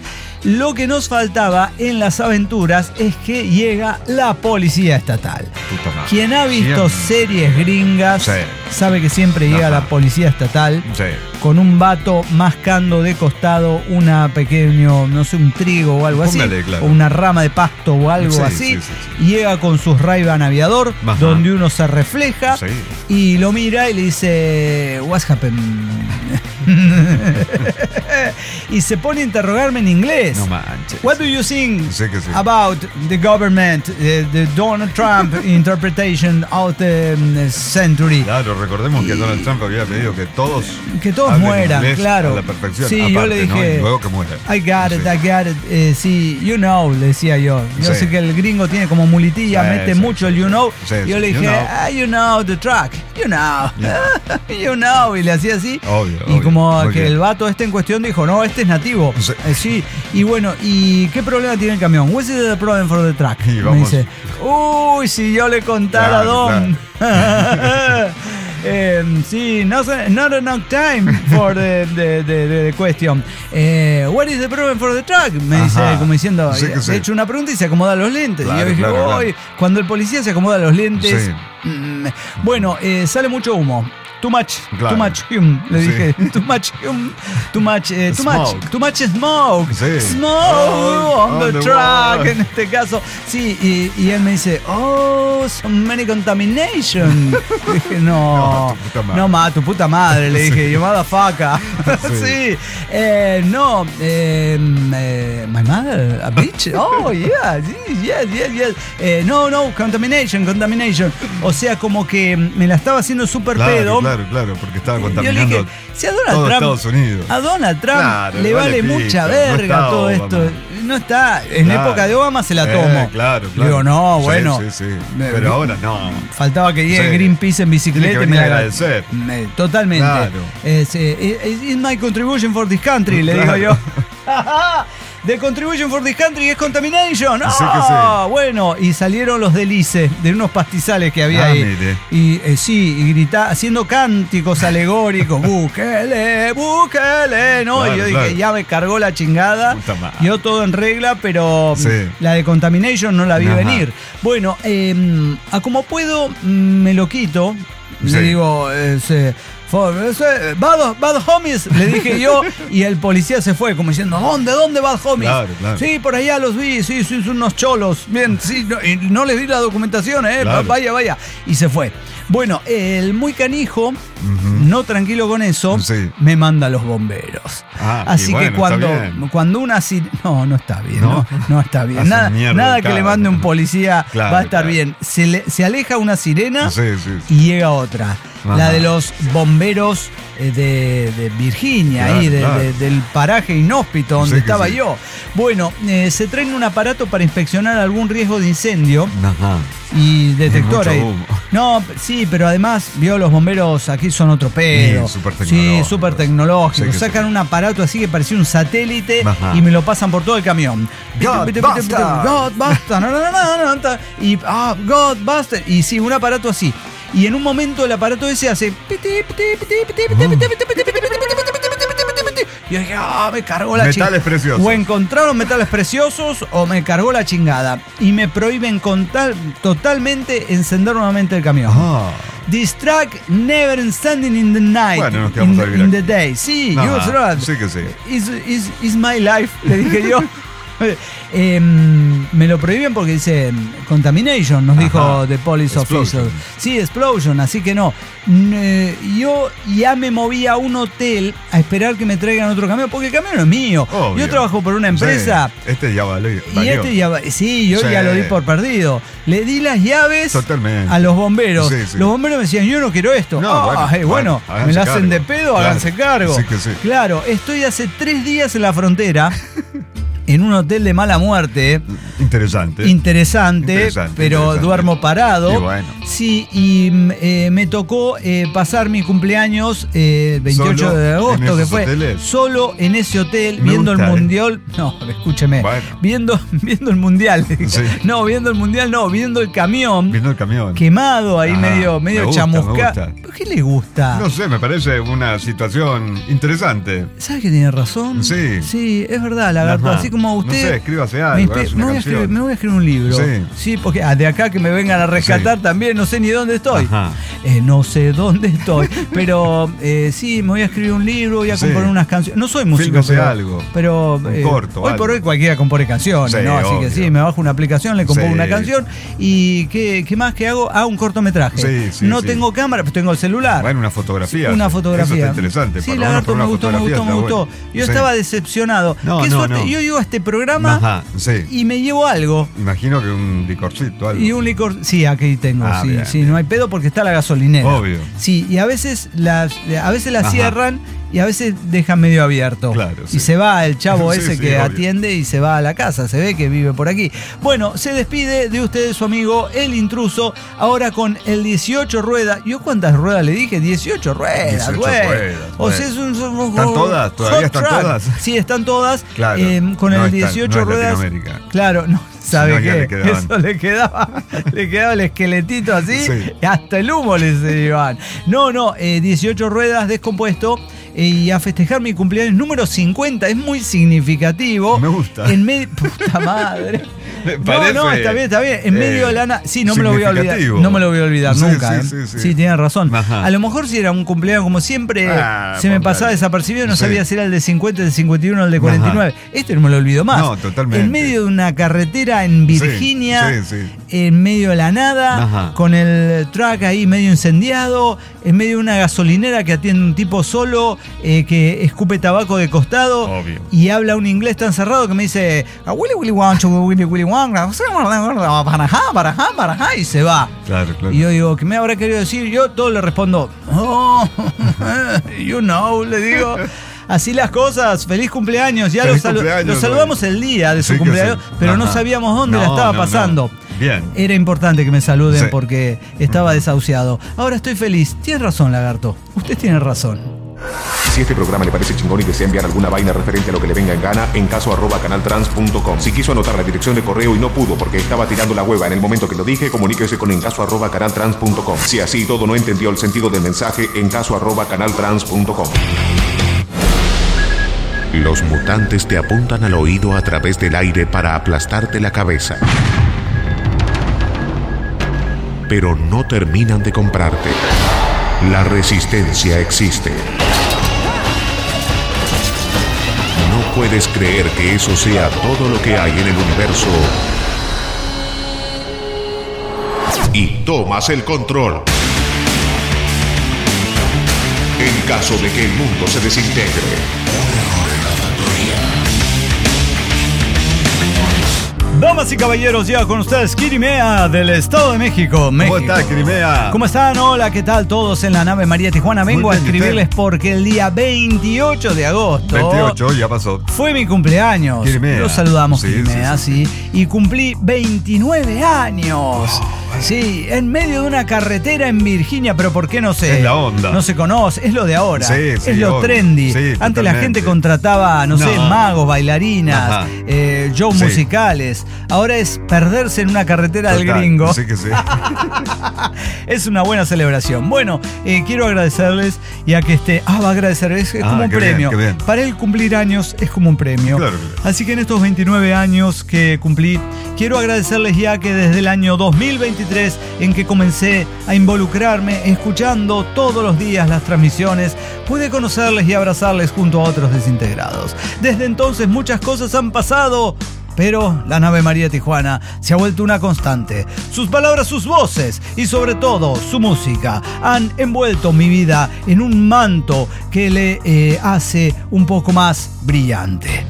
Lo que nos faltaba en las aventuras es que llega la policía estatal. Puta madre. Quien ha visto Siempre. series gringas Sí. sabe que siempre llega Ajá. la policía estatal Sí. con un vato mascando de costado una pequeño, no sé, un trigo o algo Póngale, así, claro. o una rama de pasto o algo Sí, así. sí, sí, Y llega con sus Ray-Ban aviador, Ajá. donde uno se refleja Sí. y lo mira y le dice, "What's happened?" Y se pone a interrogarme en inglés. No manches. What do you think Sí que sí. about the government, uh, the Donald Trump interpretation of the um, century? Claro, recordemos que Y- Donald Trump había pedido que todos Que todos hablen mueran, inglés claro. a la perfección. Sí, Aparte, yo le ¿no? dije, Y luego que mueran. I got it, Sí. I got it. Eh, sí, you know, le decía yo. Yo Sí. sé que el gringo tiene como muletilla, Sí, mete sí, mucho sí, el you sí. know. Sí, yo sí, le you dije, know. ah, you know the track, you know, you know. Y le hacía así. Obvio, y obvio. como Muy que bien. el vato este en cuestión dijo, no, este es nativo. Sí. Eh, sí. Y bueno, ¿y qué problema tiene el camión? What's the problem for the truck? Y Me vamos. dice, uy, si yo le contara a Claro, Don. Eh, sí, no, not enough time for the, the, the, the question. Eh, what is the problem for the truck? Me Ajá. dice, como diciendo, Sí que he sí. hecho una pregunta y se acomoda los lentes. Claro, y yo dije, claro, claro. "Uy", cuando el policía se acomoda los lentes. Sí. mm, bueno, eh, sale mucho humo. Too much, Claro. too much hum, le Sí. dije, too much hum, too much, eh, too much, Smoke. too much smoke, Sí. smoke Oh, on the on the truck, road. en este caso, sí, y, y él me dice, oh, so many contamination. Le dije, no, No, tu puta madre. no, ma, tu puta madre, le dije, you motherfucker. Sí. Sí, eh, no, eh, eh, my mother, a bitch, oh, yeah, yes, yes, yes, yes. Eh, no, no, contamination, contamination. O sea, como que me la estaba haciendo súper Claro, pedo. claro, claro, porque estaba Yo le contaminando dije, si a Donald todo Trump, Estados Unidos. a Donald Trump Claro, le vale, vale mucha pito, no verga está todo Obama. esto. No está, en Claro. época de Obama se la Eh, tomo. claro, Le claro. Digo, no, Sí, bueno. sí, sí. Me- Pero ahora no. Faltaba que llegue Sí. Greenpeace en bicicleta Tiene que y me venir la a agradecer. Me- totalmente. Claro. Es, eh, is- is my contribution for this country, le Claro. digo yo. The contribution for this country es contamination. Sí que Ah, sí. bueno, y salieron los delices de unos pastizales que había Ah, ahí. mire. Y eh, sí, y grita, haciendo cánticos alegóricos, búsquele, búsquele, ¿no? Claro, y yo dije, claro. ya me cargó la chingada. Puta madre. Yo todo en regla, pero Sí. la de contamination no la vi Ajá. venir. Bueno, eh, a como puedo, mm, me lo quito. Le Sí. digo, ese, for- ese, bad, bad homies, le dije yo, y el policía se fue, como diciendo, ¿dónde, dónde bad homies? Claro, claro. Sí, por allá los vi, sí, sí, son unos cholos. Bien, sí, no, y no les di la documentación, eh, Claro. vaya, vaya. Y se fue. Bueno, el muy canijo, no tranquilo con eso, Sí. me manda a los bomberos. Ah, Así y bueno, que cuando, está bien. cuando una sirena. No, no está bien, no, ¿No? no, está bien. Hace Nada, mierda nada el que le carro. mande un policía Claro, va a estar claro. bien. Se, le- se aleja una sirena Sí, sí, sí. y llega otra. Ajá. La de los bomberos eh, de, de Virginia, Claro, ahí, de- claro. de- del paraje inhóspito donde Sí que estaba sí. yo. Bueno, eh, se traen un aparato para inspeccionar algún riesgo de incendio Ajá. y detector mucho ahí. humo. No, sí, pero además, vio, los bomberos aquí son otro pedo. Sí, súper Sí, tecnológico. súper tecnológico. Sí que Sacan sí. un aparato así que parecía un satélite Ajá. y me lo pasan por todo el camión. Godbuster. Godbuster. No, no, no, no, no. Y, ah, Godbuster. Y sí, un aparato así. Y en un momento el aparato ese hace. Y yo dije, ah, me cargó la chingada. Metales preciosos. O encontraron metales preciosos o me cargó la chingada. Y me prohíben contar, totalmente encender nuevamente el camión. Ah. This track never standing in the night. Bueno, nos quedamos in, a vivir in aquí. the day. Sí, Ajá, you're right. sí que sí. Is, is, is my life, le dije yo. Eh, me lo prohíben porque dice contamination, nos Ajá. dijo the police Explosion. officer. Sí, explosion, así que no. N- eh, yo ya me moví a un hotel a esperar que me traigan otro camión, porque el camión no es mío. Obvio. Yo trabajo por una empresa. Sí, este ya valió. Y valió. este ya va- sí, yo Sí. ya lo di por perdido. Le di las llaves Totalmente. a los bomberos. Sí, sí. Los bomberos me decían, yo no quiero esto. No, Ah, bueno, eh, bueno, bueno, háganse me la hacen cargo. de pedo, Claro. háganse cargo. Sí que sí. Claro, estoy hace tres días en la frontera. En un hotel de mala muerte. Interesante. Interesante, Interesante, pero interesante. duermo parado. Y bueno. Sí, y eh, me tocó eh, pasar mi cumpleaños eh, el veintiocho ¿Solo de en agosto, esos que fue hoteles? solo en ese hotel, Me viendo gusta, el ¿eh? mundial. No, escúcheme. Bueno. Viendo, viendo el mundial. Sí. No, viendo el mundial, no, viendo el camión. Viendo el camión. Quemado ahí, Ajá, medio, me medio gusta, chamuscado. me gusta. ¿Por qué le gusta? No sé, me parece una situación interesante. ¿Sabe que tiene razón? Sí. Sí, es verdad, lagarto. Ajá. Así como usted. No sé, escríbase algo, Me, inspi- hágase una me voy a canción. escribir, me voy a escribir un libro. Sí. Sí, porque ah, de acá que me vengan a rescatar Sí. también, no sé ni dónde estoy. Ajá. Eh, no sé dónde estoy. Pero eh, sí, me voy a escribir un libro, voy a Sí. componer unas canciones. No soy músico, Fílmese pero, algo. pero Un eh, corto, hoy algo. por hoy cualquiera compone canciones, Sí, ¿no? Así obvio. que sí, me bajo una aplicación, le compongo Sí. una canción. ¿Y qué, qué más que hago? Hago un cortometraje. Sí, sí, no sí. tengo cámara, pues tengo el celular. Bueno, una fotografía. Una fotografía. Eso está interesante. Sí, por lo menos lagarto, por me una gustó, me fotografía gustó, me está gustó. bueno. Yo Sí. estaba decepcionado. No, Qué no, suerte. no. Yo llego a este programa Ajá, sí. y me llevo algo. Imagino que un licorcito, algo. Y un licor. Sí, aquí tengo, Ah, sí, bien, sí, bien. no hay pedo porque está la gasolinera. Obvio. Sí, y a veces las, a veces la Ajá. cierran y a veces dejan medio abierto. Claro, sí. Y se va el chavo Sí, ese sí, que obvio. atiende y se va a la casa. Se ve que vive por aquí. Bueno, se despide de ustedes su amigo El Intruso, ahora con el dieciocho ruedas. ¿Yo cuántas ruedas le dije? dieciocho ruedas, dieciocho güey. ruedas, O güey. sea, es un, un- ¿Están todas? ¿Todavía hot están track. todas? Sí, están todas. Claro. Eh, con No el están- dieciocho no es ruedas. Latinoamérica. Claro, no. ¿Sabe Si no, ya qué? le quedaban. Eso le quedaba, le quedaba el esqueletito así, Sí. y hasta el humo les llevaban. No, no, eh, dieciocho ruedas descompuesto. eh, Y a festejar mi cumpleaños número cincuenta, es muy significativo. Me gusta. En medio. Puta madre. Me No, parece, no, está bien, está bien. En eh, medio de la na- Sí, no me lo voy a olvidar. significativo. No me lo voy a olvidar Sí, nunca. sí, ¿eh? sí, sí. tiene razón. Ajá. A lo mejor si era un cumpleaños como siempre, Ah, se me póngale. pasaba desapercibido, no Sí. sabía si era el de cincuenta, el de cincuenta y uno o el de cuarenta y nueve. Este no me lo olvido más. No, totalmente. En medio de una carretera en Virginia, Sí, sí, sí. en medio de la nada, Ajá. con el truck ahí medio incendiado, en medio de una gasolinera que atiende un tipo solo, eh, que escupe tabaco de costado. Obvio. Y habla un inglés tan cerrado que me dice "Ah, Willy Willy Wancho, Willy Willy Wanga, parajá, parajá, parajá", y se va. Claro, claro. Y yo digo, ¿qué me habrá querido decir? Yo todo le respondo, oh, you know, le digo. Así las cosas, feliz cumpleaños. Ya lo, Feliz salu- cumpleaños, lo saludamos güey. el día de su Sí que cumpleaños, sí. pero no Ajá. sabíamos dónde la No, estaba no, pasando. no. Bien. Era importante que me saluden Sí. porque estaba desahuciado. Ahora estoy feliz. Tienes razón, lagarto. Usted tiene razón. Si este programa le parece chingón y desea enviar alguna vaina referente a lo que le venga en gana, en caso arroba canaltrans punto com. Si quiso anotar la dirección de correo y no pudo porque estaba tirando la hueva en el momento que lo dije, comuníquese con en caso arroba canaltrans punto com. Si así todo no entendió el sentido del mensaje, en caso arroba canaltrans punto com. Los mutantes te apuntan al oído a través del aire para aplastarte la cabeza. Pero no terminan de comprarte. La resistencia existe. No puedes creer que eso sea todo lo que hay en el universo. Y tomas el control. En caso de que el mundo se desintegre. Damas y caballeros, ya con ustedes Kirimea del Estado de México. México. ¿Cómo está, Crimea? ¿Cómo están? Hola, ¿qué tal todos en la nave María Tijuana? Vengo Muy a bien, ¿y escribirles usted? porque el día veintiocho de agosto veintiocho, ya pasó. fue mi cumpleaños. Kirimea. Los saludamos, Sí, Kirimea, sí, Y cumplí veintinueve años. Sí, en medio de una carretera en Virginia, pero ¿por qué no sé? Es la onda. No se conoce, es lo de ahora. Sí, sí, es lo obvio. trendy. Sí, Antes la totalmente. gente contrataba, no, sé, No. magos, bailarinas, Ajá. eh, shows Sí. musicales. Ahora es perderse en una carretera del Total, gringo. Sí que sí. Es una buena celebración. Bueno, eh, quiero agradecerles, ya que este. Ah, va a agradecer, es, es Ah, como un qué bien, premio. qué bien. Para él cumplir años es como un premio. Claro, claro. Así que en estos veintinueve años que cumplí, quiero agradecerles ya que desde el año dos mil veintitrés, en que comencé a involucrarme escuchando todos los días las transmisiones, pude conocerles y abrazarles junto a otros desintegrados. Desde entonces muchas cosas han pasado. Pero la nave María Tijuana se ha vuelto una constante. Sus palabras, sus voces y sobre todo su música han envuelto mi vida en un manto que le eh, hace un poco más brillante.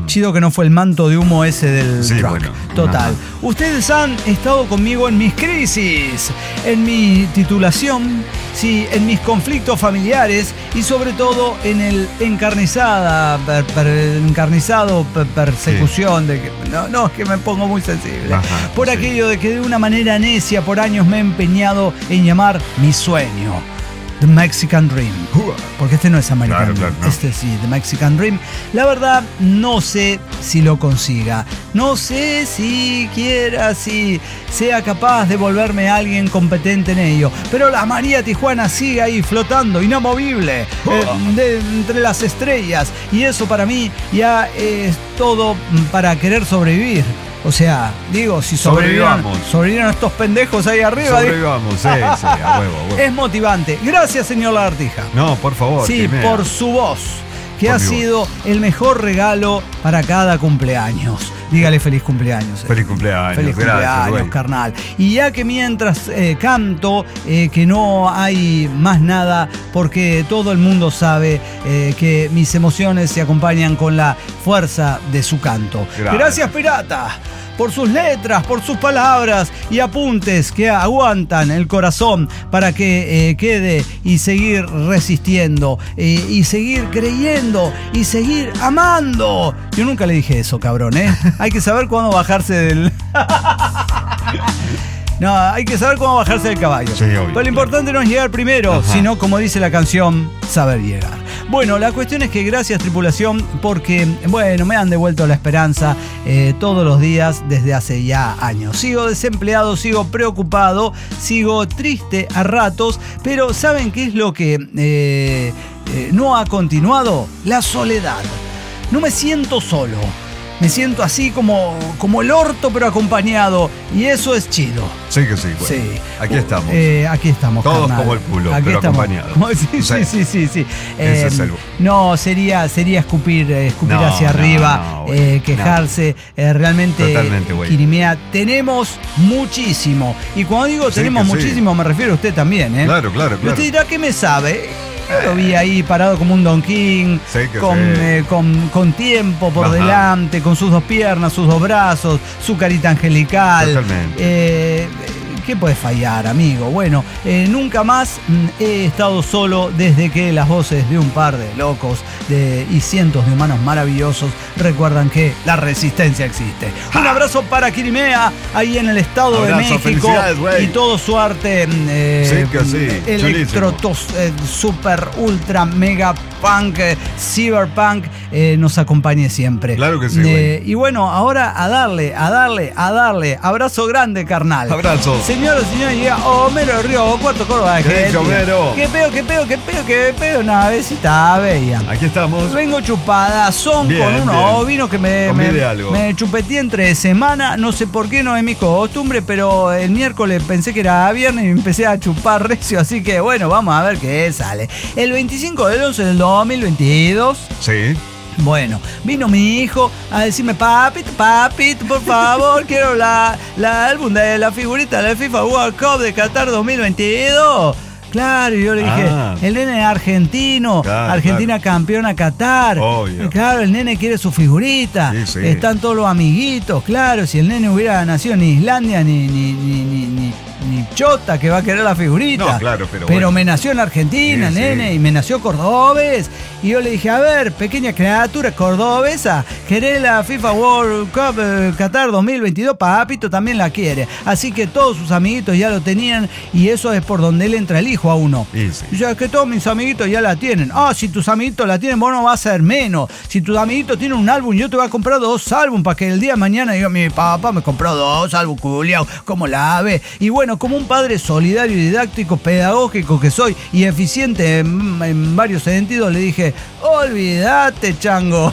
Chido que no fue el manto de humo ese del Sí, truck. bueno, Total. nada. Ustedes han estado conmigo en mis crisis, en mi titulación, sí, en mis conflictos familiares y sobre todo en el encarnizada, per, per- encarnizado per- persecución de que no, no, es que me pongo muy sensible. Ajá, por sí. aquello de que de una manera necia por años me he empeñado en llamar mi sueño The Mexican Dream. Porque este no es American Claro, Dream, claro, no. este sí, The Mexican Dream. La verdad, no sé si lo consiga. No sé si quiera, si sea capaz de volverme alguien competente en ello. Pero la María Tijuana sigue ahí flotando, inamovible, eh, de- entre las estrellas. Y eso para mí ya es todo para querer sobrevivir. O sea, digo, si sobrevivieron, Sobrevivamos. sobrevivieron estos pendejos ahí arriba. digo, Sobrevivamos, sí, sí, a huevo, a huevo. es motivante. Gracias, señor Lagartija. No, por favor. Sí, Jimena. por su voz, que Por ha mi voz. sido el mejor regalo para cada cumpleaños. Dígale feliz cumpleaños. eh. Feliz cumpleaños, Feliz gracias, cumpleaños, güey. carnal. Y ya que mientras eh, canto, eh, que no hay más nada, porque todo el mundo sabe eh, que mis emociones se acompañan con la fuerza de su canto. Gracias. Gracias, pirata, por sus letras, por sus palabras y apuntes que aguantan el corazón para que eh, quede y seguir resistiendo eh, y seguir creyendo y seguir amando. Yo nunca le dije eso, cabrón, ¿eh? Hay que saber cuándo bajarse del... No, hay que saber cómo bajarse del caballo. Sí, obvio, Pero lo importante no es llegar primero, Ajá. sino, como dice la canción, saber llegar. Bueno, la cuestión es que gracias, tripulación, porque, bueno, me han devuelto la esperanza eh, todos los días desde hace ya años. Sigo desempleado, sigo preocupado, sigo triste a ratos, pero ¿saben qué es lo que eh, eh, no ha continuado? La soledad. No me siento solo. Me siento así como, como el orto, pero acompañado. Y eso es chido. Sí que sí, güey. Sí. Aquí estamos. Eh, aquí estamos, Todos carnal. como el culo, Aquí pero estamos. acompañados. Como- Sí, sí, Sí. sí, sí, sí. Ese Eh, es el- No, sería, sería escupir, eh, escupir No, hacia no, arriba, no, güey. eh, quejarse. eh, realmente, Totalmente, güey. Quirimea, tenemos muchísimo. Y cuando digo Sí tenemos que sí. muchísimo, me refiero a usted también, ¿eh? Claro, claro, Y claro. usted dirá, ¿qué me sabe? Yo lo vi ahí parado como un Don King, Sí que con, sí. eh, con, con tiempo por Ajá. delante, con sus dos piernas, sus dos brazos, su carita angelical. Totalmente. Eh, ¿Qué puede fallar, amigo? Bueno, eh, nunca más mm, he estado solo desde que las voces de un par de locos de, y cientos de humanos maravillosos recuerdan que la resistencia existe. Un abrazo para Quirimea, ahí en el Estado Abrazo, de México, felicidades, güey. y todo su arte mm, eh, Sí que sí, electro, chulísimo. tos, eh, super, ultra, mega punk, eh, cyberpunk, eh, nos acompañe siempre. Claro que sí, Eh, y bueno, ahora a darle, a darle, a darle. Abrazo grande, carnal. Abrazo. Señoras y señores, llega Homero Río, cuarto coro de ¿Qué dice Homero? ¿Qué peo, qué peo, qué peo, qué peo? Una besita, bella. Aquí estamos. Vengo chupada, son Bien, con unos bien. vinos que me, Convide me, algo. me chupeté entre semana. No sé por qué, no es mi costumbre, pero el miércoles pensé que era viernes y me empecé a chupar recio. Así que bueno, vamos a ver qué sale. El veinticinco del once del dos mil veintidós. Sí. Bueno, vino mi hijo a decirme, papito, papito, por favor, quiero la, la álbum de la figurita del FIFA World Cup de Qatar dos mil veintidós. Claro, y yo le dije, Ah. el nene es argentino, Claro, Argentina campeona Qatar. Obvio. Claro, el nene quiere su figurita. Sí, sí. Están todos los amiguitos, claro, si el nene hubiera nacido en Islandia, ni, ni, ni, ni, ni, ni chota que va a querer la figurita. No, claro, pero Pero bueno. me nació en Argentina, Sí, sí. nene, y me nació cordobés. Y yo le dije, a ver, pequeña criatura cordobesa, ¿querés la FIFA World Cup eh, Qatar dos mil veintidós? Papito también la quiere. Así que todos sus amiguitos ya lo tenían y eso es por donde le entra el hijo a uno. Y sí. Y yo, es que todos mis amiguitos ya la tienen. Ah, si tus amiguitos la tienen, vos no vas a ser menos. Si tus amiguitos tienen un álbum, yo te voy a comprar dos álbumes para que el día de mañana diga, mi papá me compró dos álbumes, culiao, ¿cómo la ve? Y bueno, como un padre solidario, didáctico, pedagógico que soy y eficiente en, en varios sentidos, le dije, olvídate, chango.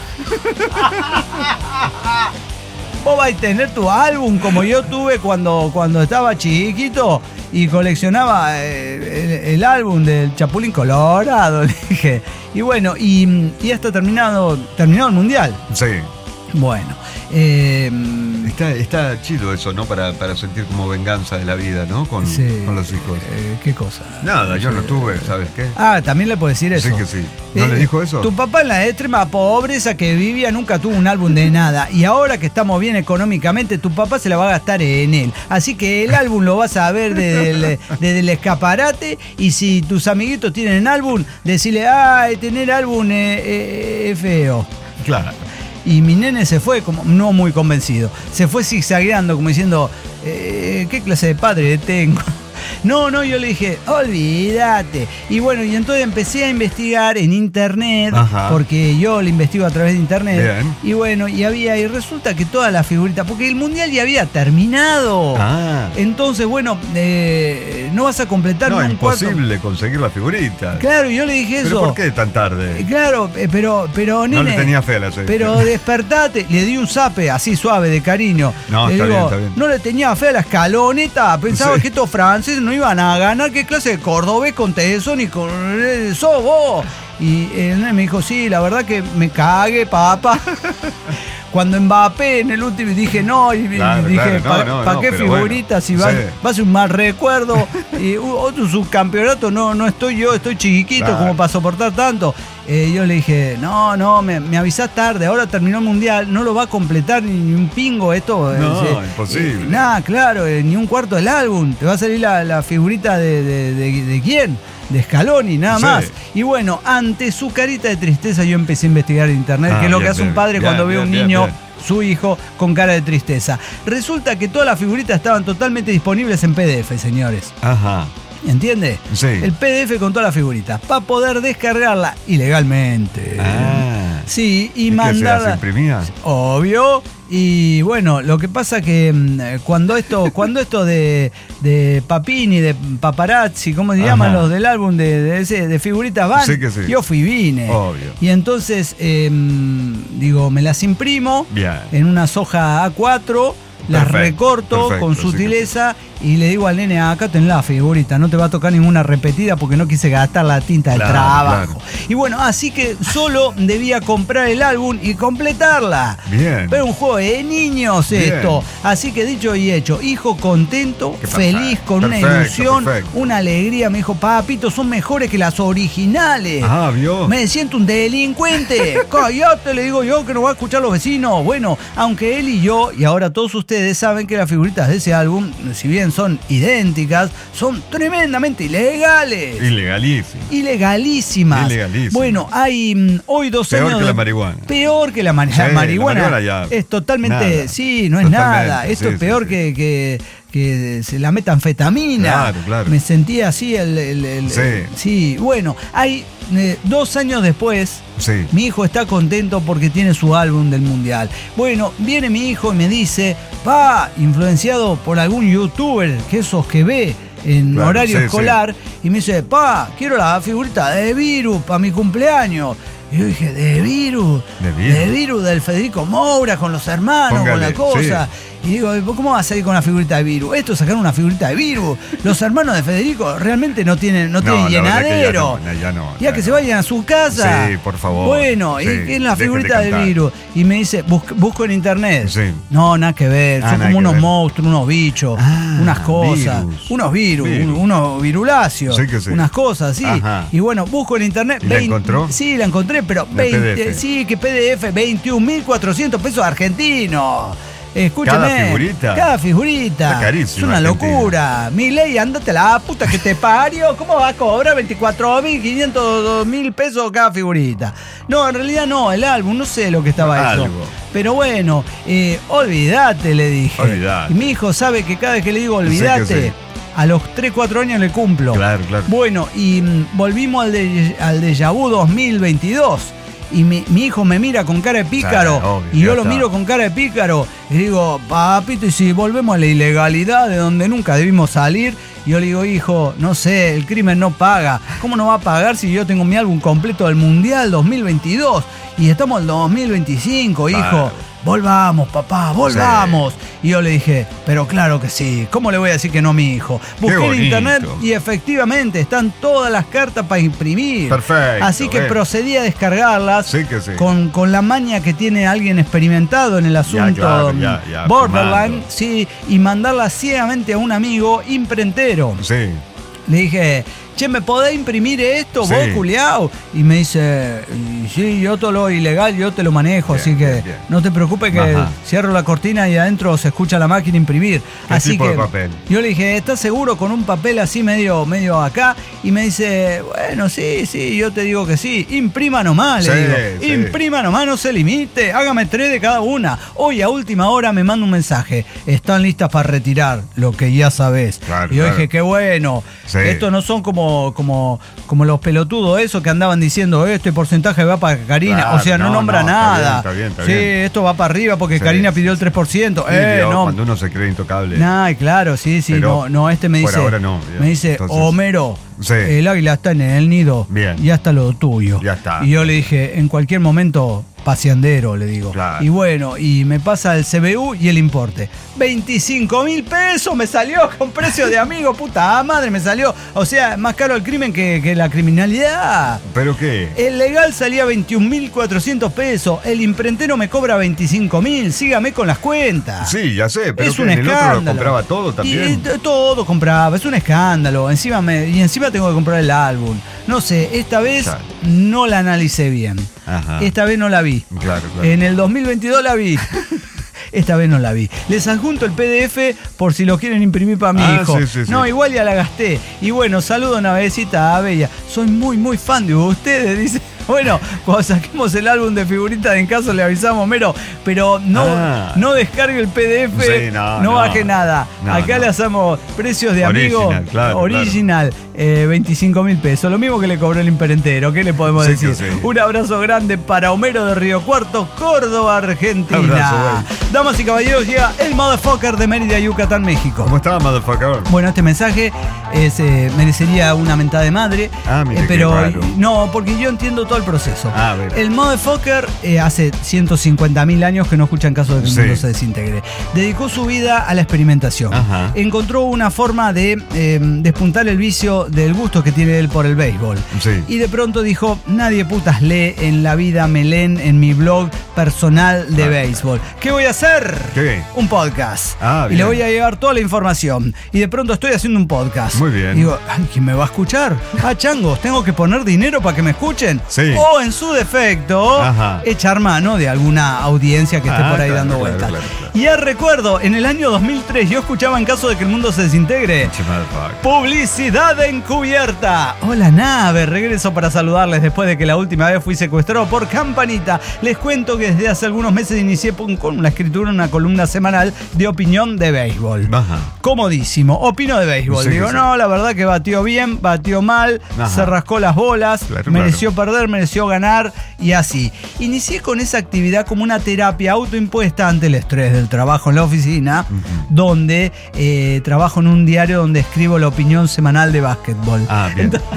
Vos vais a tener tu álbum como yo tuve cuando, cuando estaba chiquito y coleccionaba eh, el, el álbum del Chapulín Colorado, le dije. Y bueno, y, y ya está terminado, terminado el mundial. Sí. Bueno, Eh, Está, está chido eso, ¿no? Para, para sentir como venganza de la vida, ¿no? Con, sí, con los hijos. Eh, ¿Qué cosa? Nada, yo no tuve, ¿sabes qué? Ah, también le puedo decir eso. Sí que sí. ¿No Eh, le dijo eso? Tu papá en la extrema pobreza que vivía nunca tuvo un álbum de nada. Y ahora que estamos bien económicamente, tu papá se la va a gastar en él. Así que el álbum lo vas a ver desde el, desde el escaparate. Y si tus amiguitos tienen álbum, decirle, ay, tener álbum es eh, eh, feo. Claro. Y mi nene se fue como no muy convencido. Se fue zigzagueando como diciendo, eh, ¿qué clase de padre tengo? No, no, yo le dije, olvídate. Y bueno, y entonces empecé a investigar en internet, Ajá. porque yo lo investigo a través de internet. Bien. Y bueno, y había, y resulta que todas las figuritas, porque el mundial ya había terminado. Ah. Entonces, bueno, eh, no vas a completar No, un es imposible cuarto. conseguir la figurita. Claro, yo le dije ¿Pero eso. por qué tan tarde? Eh, Claro, eh, pero, pero nene. No le tenía fe a la serie. Pero despertate, le di un zape así suave, de cariño. No, le está digo, bien, está bien. no le tenía fe a la escaloneta, pensaba Sí. que estos franceses no iban a ganar, qué clase de cordobés con eso ni con eso vos. Y el nene me dijo, sí, la verdad que me cague, papá. Cuando Mbappé en el último dije no, y Claro, dije, claro, no, ¿para no, pa no, qué pero figurita bueno, si va, sí. va a ser un mal recuerdo? Y uh, otro subcampeonato, no, no estoy yo, estoy chiquito Claro. como para soportar tanto. Eh, yo le dije, no, no, me, me avisás tarde, ahora terminó el mundial, no lo va a completar ni, ni un pingo esto. No, eh, imposible. Eh, nada, claro, eh, ni un cuarto del álbum. Te va a salir la, la figurita de, de, de, de quién. De Scaloni, nada Sí. más. Y bueno, ante su carita de tristeza yo empecé a investigar en internet, Ah, que es lo bien, que hace bien, un padre bien, cuando ve bien, a un bien, niño, bien. su hijo, con cara de tristeza. Resulta que todas las figuritas estaban totalmente disponibles en P D F, señores. Ajá. ¿Entiende? Sí. El P D F con todas las figuritas, para poder descargarla ilegalmente. Ah. Sí, y, ¿Y qué se mandarla. las imprimía? Obvio. Y bueno, lo que pasa que mm, cuando esto, cuando esto de, de Papini, de Paparazzi, ¿cómo se Ajá. llaman los del álbum de, de, ese, de figuritas van? Sí que sí. Yo fui y vine. Obvio. Y entonces, eh, digo, me las imprimo Bien. en una soja A cuatro, las Perfecto, recorto perfecto, con sí que sutileza y le digo al nene, acá ten la figurita, no te va a tocar ninguna repetida porque no quise gastar la tinta del Claro, trabajo. claro. Y bueno, así que solo debía comprar el álbum y completarla. Bien. Pero un juego de niños Bien. esto. Así que dicho y hecho, hijo contento, Qué feliz, perfecto, con una perfecto, ilusión, perfecto. una alegría. Me dijo, papito, son mejores que las originales. Ah, ¿vio? Me siento un delincuente. Cállate, le digo yo, que no va a escuchar los vecinos. Bueno, aunque él y yo, y ahora todos ustedes saben que las figuritas de ese álbum, si bien son idénticas, son tremendamente ilegales. Ilegalísimo. Ilegalísimas. Ilegalísimo. Bueno, hay mm, hoy dos Peor años. que la de- marihuana. Peor que la, mari- Sí, la la marihuana. marihuana ya- es totalmente. nada. Sí, no es Totalmente, nada. Esto sí, es sí, peor sí. Que, que, que se la metanfetamina. Claro, claro. Me sentía así el. el- el- Sí. sí, bueno, hay eh, dos años después. Sí. Mi hijo está contento porque tiene su álbum del mundial. Bueno, viene mi hijo y me dice, pa, influenciado por algún youtuber, que esos que ve en Claro, horario sí, escolar, y me dice, pa, quiero la figurita de Virus para mi cumpleaños. Y yo dije, ¿de Virus? ¿De Virus? De Virus, del Federico Moura, con los hermanos, Póngale, con la cosa. Y digo, ¿cómo vas a ir con la figurita de Virus? Esto es sacar una figurita de Virus. Los hermanos de Federico realmente no tienen, no tienen la verdad que ya llenadero. no, ya no, Ya ya que no. se vayan a su casa. Sí, por favor. Bueno, Sí, y es la dejen de figurita de, cantar. Virus. Y me dice, busco, busco en internet. Sí. No, nada que ver. Ah, Son nada como que unos ver. monstruos, unos bichos, Ah, unas cosas. virus. Unos virus, Virus. un- unos viruláceos. Sí que sí. Unas cosas, sí. Ajá. Y bueno, busco en internet. ¿Y la encontró? Sí, la encontré, pero De veinte, P D F. sí, que P D F, veintiún mil cuatrocientos pesos argentinos. Escúchame. ¿Cada figurita? Cada figurita. Está carísimo, Es una Argentina. locura. Mi ley, ándate la puta que te parió. ¿Cómo va a cobrar veinticuatro mil quinientos mil pesos cada figurita? No, en realidad no, el álbum, no sé lo que estaba eso. Algo. Pero bueno, eh, olvídate, le dije. Olvidate. Y mi hijo sabe que cada vez que le digo olvídate, Sí que sí. a los tres, cuatro años le cumplo. Claro, claro. Bueno, y mm, volvimos al de, al Déjà Vu dos mil veintidós. Y mi, mi hijo me mira con cara de pícaro. Sí, obvio, y ya yo lo está. miro con cara de pícaro. Y digo, papito, y si volvemos a la ilegalidad de donde nunca debimos salir. Y yo le digo, hijo, no sé, el crimen no paga. ¿Cómo no va a pagar si yo tengo mi álbum completo del Mundial dos mil veintidós? Y estamos en dos mil veinticinco, hijo. Claro. volvamos, papá, volvamos. Sí. Y yo le dije, pero claro que sí, ¿cómo le voy a decir que no a mi hijo? Busqué en internet y efectivamente están todas las cartas para imprimir. Perfecto. Así que eh. procedí a descargarlas sí que sí. con, con la maña que tiene alguien experimentado en el asunto ya, claro, ya, ya, borderline, fumando. sí, y mandarla ciegamente a un amigo imprentero. Sí. Le dije, che, ¿me podés imprimir esto, sí. vos, culiao? Y me dice, sí, yo todo lo ilegal, yo te lo manejo, bien, así que bien, bien. no te preocupes que Ajá. cierro la cortina y adentro se escucha la máquina imprimir. ¿Qué así tipo que de papel? Yo le dije, ¿estás seguro con un papel así medio, medio acá? Y me dice, bueno, sí, sí, yo te digo que sí, imprima nomás, sí, le digo, sí. imprima nomás, no se limite, hágame tres de cada una. Hoy a última hora me manda un mensaje, están listas para retirar lo que ya sabés. Claro, y yo claro. dije, qué bueno, sí. estos no son como, como como los pelotudos esos que andaban diciendo este porcentaje va para Karina, claro, o sea, no, no nombra no, nada. Está bien, está bien, está sí, bien. esto va para arriba porque sí, Karina pidió el tres por ciento. Sí, eh, Dios, no. Cuando uno se cree intocable. Nah, claro, sí, sí, Pero no, no, este me por dice, ahora no, me dice, entonces, Homero, sí. el águila está en el nido, bien. ya está lo tuyo. Ya está. Y yo le dije, en cualquier momento paseandero, le digo. Claro. Y bueno, y me pasa el C B U y el importe. veinticinco mil pesos me salió con precio de amigo, puta madre, me salió. O sea, más caro el crimen que, que la criminalidad. ¿Pero qué? El legal salía veintiún mil cuatrocientos pesos, el imprentero me cobra veinticinco mil, sígame con las cuentas. Sí, ya sé, pero es que un en el escándalo. otro lo compraba todo también. Y, todo compraba, es un escándalo. Encima me, y encima tengo que comprar el álbum. No sé, esta vez claro. no la analicé bien. Ajá. Esta vez no la vi. Claro, claro. En el dos mil veintidós la vi. Esta vez no la vi. Les adjunto el P D F por si lo quieren imprimir para mi ah, hijo. Sí, sí, no, sí. igual ya la gasté. Y bueno, saludo una besita a Bella. Soy muy, muy fan de ustedes, dice. Bueno, cuando saquemos el álbum de figuritas de En Caso le avisamos, Mero, pero no, ah. no descargue el P D F, sí, no, no, no baje nada. No, Acá no. le hacemos precios de amigo original, claro, original, claro. Eh, veinticinco mil pesos, lo mismo que le cobró el imprentero, ¿qué le podemos sí, decir? Sí. Un abrazo grande para Homero de Río Cuarto, Córdoba, Argentina. Abrazo, Damas y caballeros, llega el motherfucker de Mérida, Yucatán, México. ¿Cómo está, motherfucker? Bueno, este mensaje es, eh, merecería una mentada de madre, ah, mire, eh, pero qué raro. no, porque yo entiendo todo el proceso. Ah, el motherfucker eh, hace ciento cincuenta mil años que no escucha en caso de que el sí. mundo se desintegre. Dedicó su vida a la experimentación. Ajá. Encontró una forma de eh, despuntar el vicio del gusto que tiene él por el béisbol. Sí. Y de pronto dijo, nadie putas lee en la vida me leen en mi blog personal de ah. béisbol. ¿Qué voy a hacer? ¿Qué? Un podcast. Ah, y le voy a llevar toda la información. Y de pronto estoy haciendo un podcast. Muy bien. Y digo, ¿quién me va a escuchar? Ah, changos, ¿tengo que poner dinero para que me escuchen? Sí. O en su defecto, Ajá. echar mano de alguna audiencia que esté ah, por ahí claro, dando claro, vueltas. Claro, claro. Y ya recuerdo, en el año dos mil tres yo escuchaba En Caso de que el mundo se desintegre. Publicidad encubierta. Hola nave, regreso para saludarles después de que la última vez fui secuestrado por Campanita. Les cuento que desde hace algunos meses inicié con la escritura en una columna semanal de opinión de béisbol. Ajá. Comodísimo, opino de béisbol. Sí, Digo, sí. no, la verdad que batió bien, batió mal, Ajá. se rascó las bolas, claro, mereció claro. perder, mereció ganar y así. Inicié con esa actividad como una terapia autoimpuesta ante el estrés del trabajo en la oficina, uh-huh. donde eh, trabajo en un diario donde escribo la opinión semanal de básquetbol. Ah, bien. Entonces,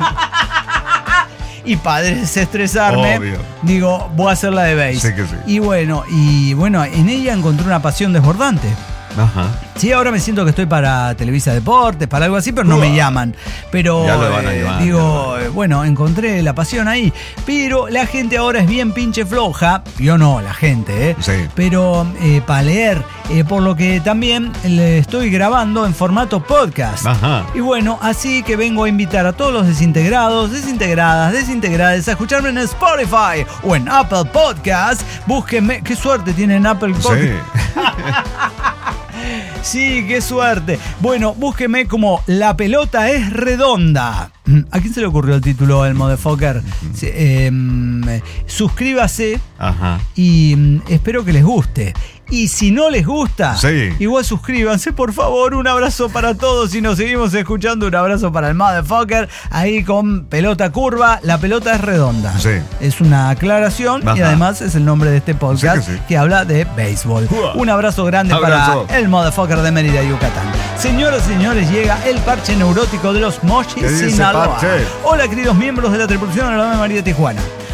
y para desestresarme, obvio. digo, voy a hacer la de béis. Sí que sí. Y bueno, y bueno, en ella encontré una pasión desbordante. Ajá. Sí, ahora me siento que estoy para Televisa Deportes, para algo así, pero no me llaman. Pero ya lo van a eh, llevar, digo, eh, bueno, encontré la pasión ahí. Pero la gente ahora es bien pinche floja. Yo no, la gente, ¿eh? Sí. Pero eh, para leer, eh, por lo que también le estoy grabando en formato podcast. Ajá. Y bueno, así que vengo a invitar a todos los desintegrados, desintegradas, desintegradas a escucharme en Spotify o en Apple Podcast. Búsquenme, qué suerte tienen Apple Podcast. Sí. Sí, qué suerte. Bueno, búsqueme como La pelota es redonda. ¿A quién se le ocurrió el título del motherfucker? Sí, eh, suscríbase. Ajá. Y mm, espero que les guste. Y si no les gusta, sí. igual suscríbanse, por favor. Un abrazo para todos y nos seguimos escuchando. Un abrazo para el motherfucker. Ahí con pelota curva. La pelota es redonda. Sí. Es una aclaración. Ajá. Y además es el nombre de este podcast sí que, sí. que habla de béisbol. Uah. Un abrazo grande abrazo. para el motherfucker de Mérida, Yucatán. Señoras y señores, llega el parche neurótico de los Mochis Sinaloa. Hola, queridos miembros de la tripulación de la Ave María Tijuana.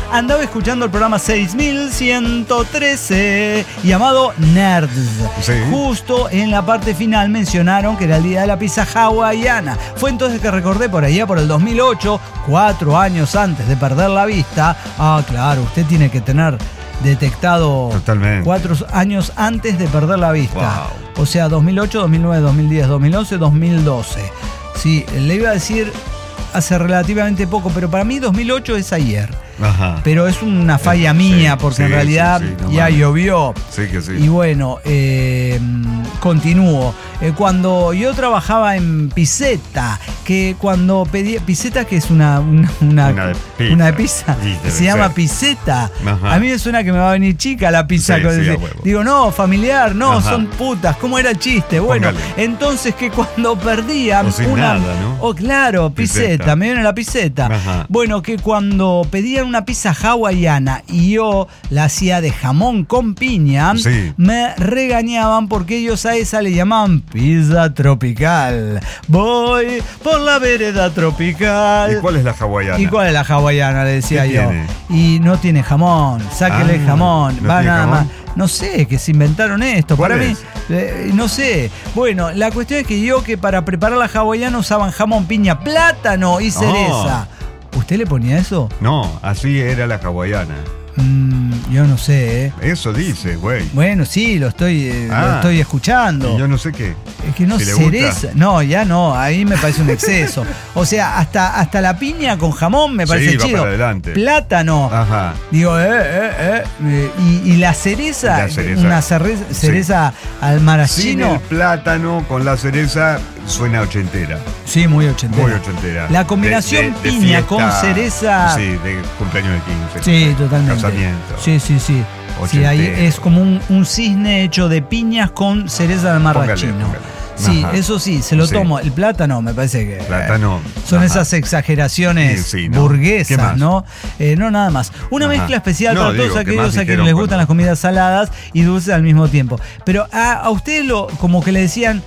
andaba escuchando el programa seis mil ciento trece llamado Nerds. Sí. Justo en la parte final mencionaron que era el día de la pizza hawaiana. Fue entonces que recordé por allá por el dos mil ocho, cuatro años antes de perder la vista. Ah, claro, usted tiene que tener detectado Totalmente. cuatro años antes de perder la vista. Wow. O sea, dos mil ocho, dos mil nueve, dos mil diez, dos mil once, dos mil doce. Sí, le iba a decir hace relativamente poco, pero para mí dos mil ocho es ayer. Ajá. Pero es una falla Sí, mía, porque sí, en realidad sí, sí, no ya mames. llovió. Sí que sí. Y bueno, eh, continúo. Eh, cuando yo trabajaba en Piseta, que cuando pedía... Piseta, que es una... Una, una, Una de pizza. una de pizza. Sí, debe se llama ser. Piseta. Ajá. A mí me suena que me va a venir chica la pizza. Sí, con sí, ese- a huevo. Digo, no, familiar, no, Ajá. son putas. ¿Cómo era el chiste? Bueno, Póngale. entonces que cuando perdían O sin una... nada, ¿no? Oh, claro, Piseta. Piseta. Me viene la Piseta. Ajá. Bueno, que cuando pedían una pizza hawaiana y yo la hacía de jamón con piña, Sí. me regañaban porque ellos a esa le llamaban pizza tropical. Voy por la vereda tropical. ¿Y cuál es la hawaiana? ¿Y cuál es la hawaiana? Le decía ¿Qué yo. tiene? Y no tiene jamón. Sáquele Ah, jamón. ¿no Va tiene nada jamón? más. No sé, que se inventaron esto. ¿Cuál Para es? mí, eh, no sé. Bueno, la cuestión es que yo que para preparar la hawaiana usaban jamón, piña, plátano y cereza. ¿Usted le ponía eso? No, así era la hawaiana. Mm, yo no sé, ¿eh? Eso dice, güey. Bueno, sí, lo estoy, eh, Ah. lo estoy escuchando. Y yo no sé qué. Es que no si le cereza. gusta. No, ya no, ahí me parece un exceso. O sea, hasta, hasta la piña con jamón me parece Sí, va chido. para adelante. Plátano. Ajá. Digo, eh, eh, eh. eh, Y, y la cereza, La cereza. una cereza, cereza al Sin maraschino. el plátano con la cereza suena ochentera. Sí, muy ochentera. Muy ochentera. La combinación De- de- de piña fiesta, con cereza. Sí, de cumpleaños de quince. Sí, totalmente. Casamiento. Sí, sí, sí. Sí, ahí Ochentero. es como un, un cisne hecho de piñas con cereza de marrachino. Póngale, póngale. Sí, Ajá. eso sí, se lo Sí. tomo. El plátano me parece que... Plátano. Son Ajá. esas exageraciones Sí, sí, ¿no? ¿Qué burguesas, más? ¿no? Eh, no, nada más. Una Ajá. mezcla especial No, para digo, todos ¿qué más aquellos a quienes dijeron les cuando- gustan las comidas saladas y dulces al mismo tiempo. Pero a, a usted lo, como que le decían...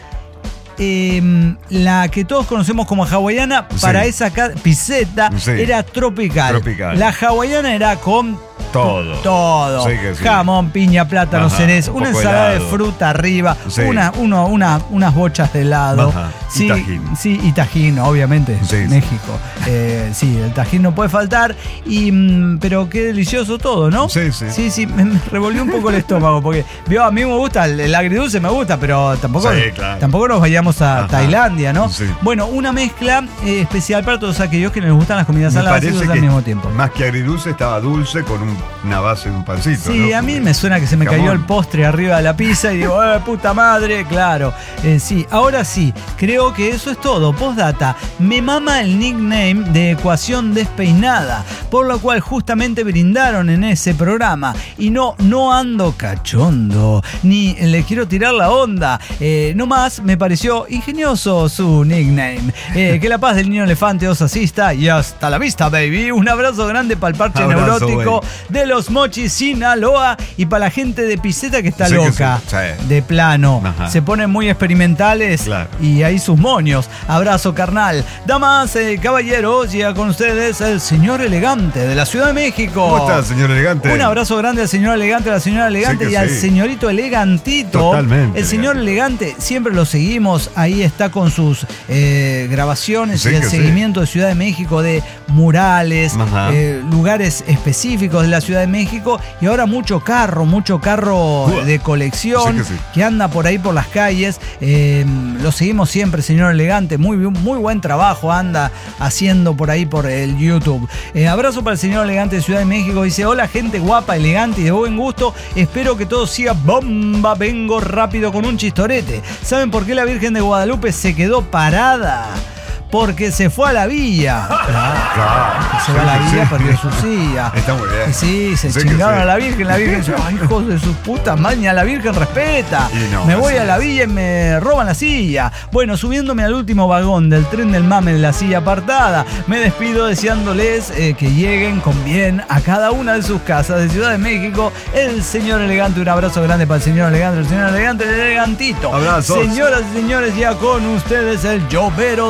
eh, la que todos conocemos como hawaiana, Sí. para esa ca- piseta Sí. era tropical. Tropical. La hawaiana era con Todo. todo. Sí que sí. Jamón, piña, plátano, Ajá, cereza, un una poco ensalada de helado. fruta arriba, Sí. una, uno, una, unas bochas de helado. Ajá, y Sí, tajín. sí, y tajín, obviamente. Sí, sí. México. Eh, sí, el tajín no puede faltar. Y, mm, pero qué delicioso todo, ¿no? Sí, sí. Sí, sí, me, me revolvió un poco el estómago. Porque vio, a mí me gusta, el, el agridulce me gusta, pero tampoco, Sí, claro. tampoco nos vayamos a Ajá. Tailandia, ¿no? Sí. Bueno, una mezcla eh, especial para todos aquellos que les gustan las comidas Me saladas y parece dulces que al mismo tiempo. más que agridulce estaba dulce con un- una base de un pancito. Sí, ¿no? a mí me suena que se me Jamón. cayó el postre arriba de la pizza y digo, ¡eh, puta madre! Claro. Eh, sí, ahora sí, creo que eso es todo. Postdata, me mama el nickname de Ecuación Despeinada, por lo cual justamente brindaron en ese programa. Y no, no ando cachondo, ni le quiero tirar la onda. Eh, no más, me pareció ingenioso su nickname. Eh, que la paz del niño elefante os asista y hasta la vista, baby. Un abrazo grande para el parche Abrazo, neurótico güey. de los Mochis, Sinaloa, y para la gente de Piseta que está Sí que loca, sí, sí. de plano. Ajá. Se ponen muy experimentales Claro. y ahí sus moños. Abrazo carnal. Damas, eh, caballeros, llega con ustedes el señor elegante de la Ciudad de México. ¿Cómo estás, señor elegante? Un abrazo grande al señor elegante, a la señora elegante Sí que y al sí. señorito elegantito. Totalmente El señor elegante, siempre lo seguimos, ahí está con sus eh, grabaciones Sí y el que sí. seguimiento de Ciudad de México, de murales, Ajá. eh, lugares específicos de la Ciudad de México y ahora mucho carro, mucho carro Uah. de colección Sí que sí. que anda por ahí por las calles. Eh, lo seguimos siempre, señor elegante, muy, muy buen trabajo anda haciendo por ahí por el YouTube. Eh, abrazo para el señor elegante de Ciudad de México, dice, hola gente guapa, elegante y de buen gusto, espero que todo siga bomba, vengo rápido con un chistorete. ¿Saben por qué la Virgen de Guadalupe se quedó parada? Porque se fue a la villa. Claro. Se va a la Sí, villa, sí. perdió su silla. Está muy bien. Y sí, se Sí que chingaron sí. a la Virgen. La Virgen dice, ay, hijos de sus putas mañas, la Virgen respeta. Y no, me voy así a la es. villa y me roban la silla. Bueno, subiéndome al último vagón del tren del mame en la silla apartada, me despido deseándoles eh, que lleguen con bien a cada una de sus casas de Ciudad de México. El señor elegante, un abrazo grande para el señor elegante, el señor elegante, el elegantito. Abrazos. Señoras y señores, ya con ustedes el llovero de la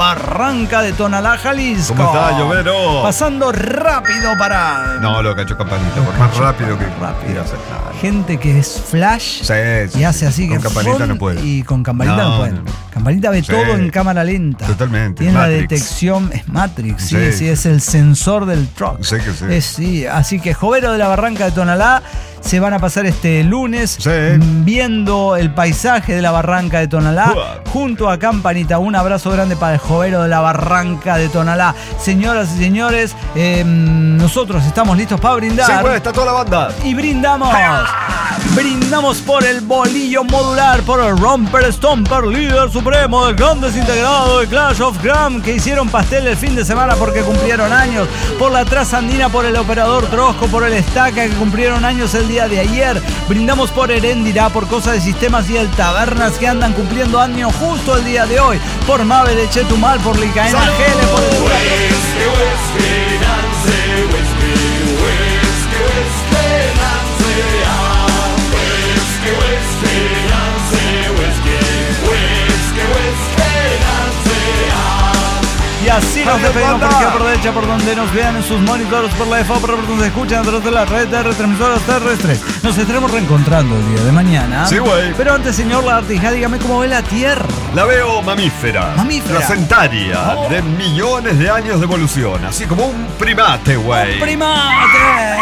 Barranca de Tonalá, Jalisco. ¿Cómo está, Llovero? Pasando rápido para... No, lo cachó Campanita, por más rápido que rápido. Gente que es flash sí, sí, y hace así con que Campanita ¡fum! no puede. Y con Campanita no, No, puede. no, no. Campanita ve Sí. todo en cámara lenta. Totalmente. Tiene la Matrix. detección, es Matrix, sí, Sí. sí, es el sensor del truck. Sí que sí. Es, sí. Así que Jovero de la Barranca de Tonalá se van a pasar este lunes Sí. viendo el paisaje de la Barranca de Tonalá Uah. junto a Campanita. Un abrazo grande para el Jovero de la Barranca de Tonalá. Señoras y señores, eh, nosotros estamos listos para brindar. Sí, güey, está toda la banda. Y brindamos. Brindamos por el bolillo modular, por el Romper Stomper, líder supremo del gran desintegrado de Clash of Clans, que hicieron pastel el fin de semana porque cumplieron años. Por la Trasandina, por el Operador Trosco, por el Estaca, que cumplieron años el día de ayer. Brindamos por Herendirá, por Cosas de Sistemas y el Tabernas, que andan cumpliendo años justo el día de hoy. Por Mave de Chetumal, por Licaena Gele, por el Y así nos despedimos porque aprovecha por donde nos vean en sus monitores, por la F O, por donde nos escuchan a través de la red de retransmisoras terrestres. Nos estaremos reencontrando el día de mañana. Sí, güey. Pero antes, señor Lagartija, dígame cómo ve la Tierra. La veo mamífera. Mamífera. Placentaria. Oh. De millones de años de evolución. Así como un primate, güey. ¡Un primate!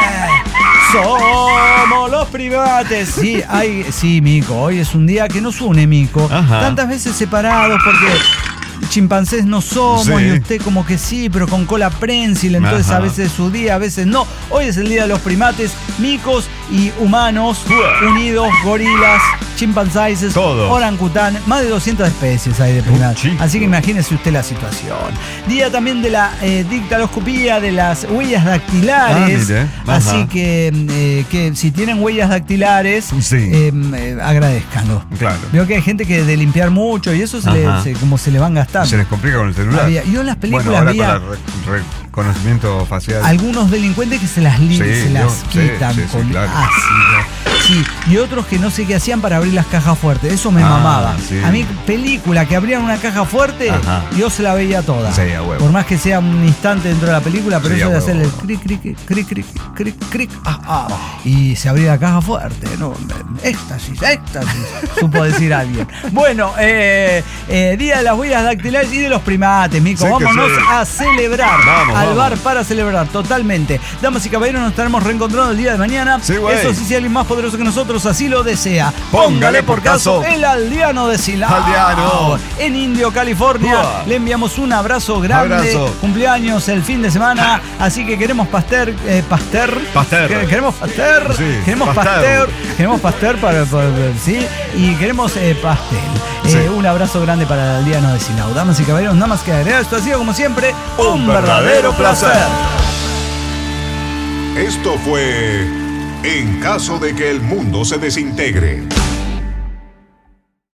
Somos los primates. Sí, hay, sí, Mico. Hoy es un día que nos une, Mico. Ajá. Tantas veces separados porque chimpancés no somos, Sí. y usted como que sí, pero con cola prensil, entonces Ajá. a veces es su día, a veces no. Hoy es el día de los primates, micos y humanos unidos, gorilas, chimpancéses, Todo. orangután, más de doscientas especies hay de primates. chico. Así que imagínese usted la situación. Día también de la eh, dictaloscopía, de las huellas dactilares. Ah, mire. Ajá. Así que, eh, que si tienen huellas dactilares, Sí. eh, eh, agradezcanlo. Claro. Veo que hay gente que de limpiar mucho y eso se le, Ajá. se- como se le van gastando. Se les complica con el celular. Había- yo en las películas bueno, ahora veía con el re- reconocimiento facial. algunos delincuentes que se las, li- Sí, se las yo- sí, quitan sí, sí, con claro. ácido. Sí, y otros que no sé qué hacían para abrir las cajas fuertes. Eso me Ah, mamaba. sí. A mí, película que abrían una caja fuerte, Ajá. yo se la veía toda. Sí, a huevo. Por más que sea un instante dentro de la película, pero Sí, eso a de huevo. hacer el cric, cric, cric, cric, cric, cric, ah, ah, y se abría la caja fuerte. No, éxtasis, éxtasis, supo decir alguien. Bueno, eh, eh, Día de las huellas dactilares y de los primates, Mico. Sí que Vámonos sí. a celebrar. Vamos, al vamos. bar para celebrar, totalmente. Damas y caballeros, nos estaremos reencontrando el día de mañana. Sí, güey. Eso sí, si alguien más poderoso que nosotros así lo desea. Póngale por caso. el aldeano de Silao. Aldeano. En Indio, California. Uah. Le enviamos un abrazo grande. Abrazo. Cumpleaños el fin de semana. Así que queremos pastel. Eh, pastel. Pastel. Que- Queremos pastel. Sí, queremos pastel. pastel. Queremos pastel para, para- sí. Y queremos eh, pastel. Sí. Eh, un abrazo grande para el aldeano de Silao. Damas y caballeros, nada más que agregar. Esto ha sido como siempre un, Un verdadero verdadero placer. placer. Esto fue En caso de que el mundo se desintegre.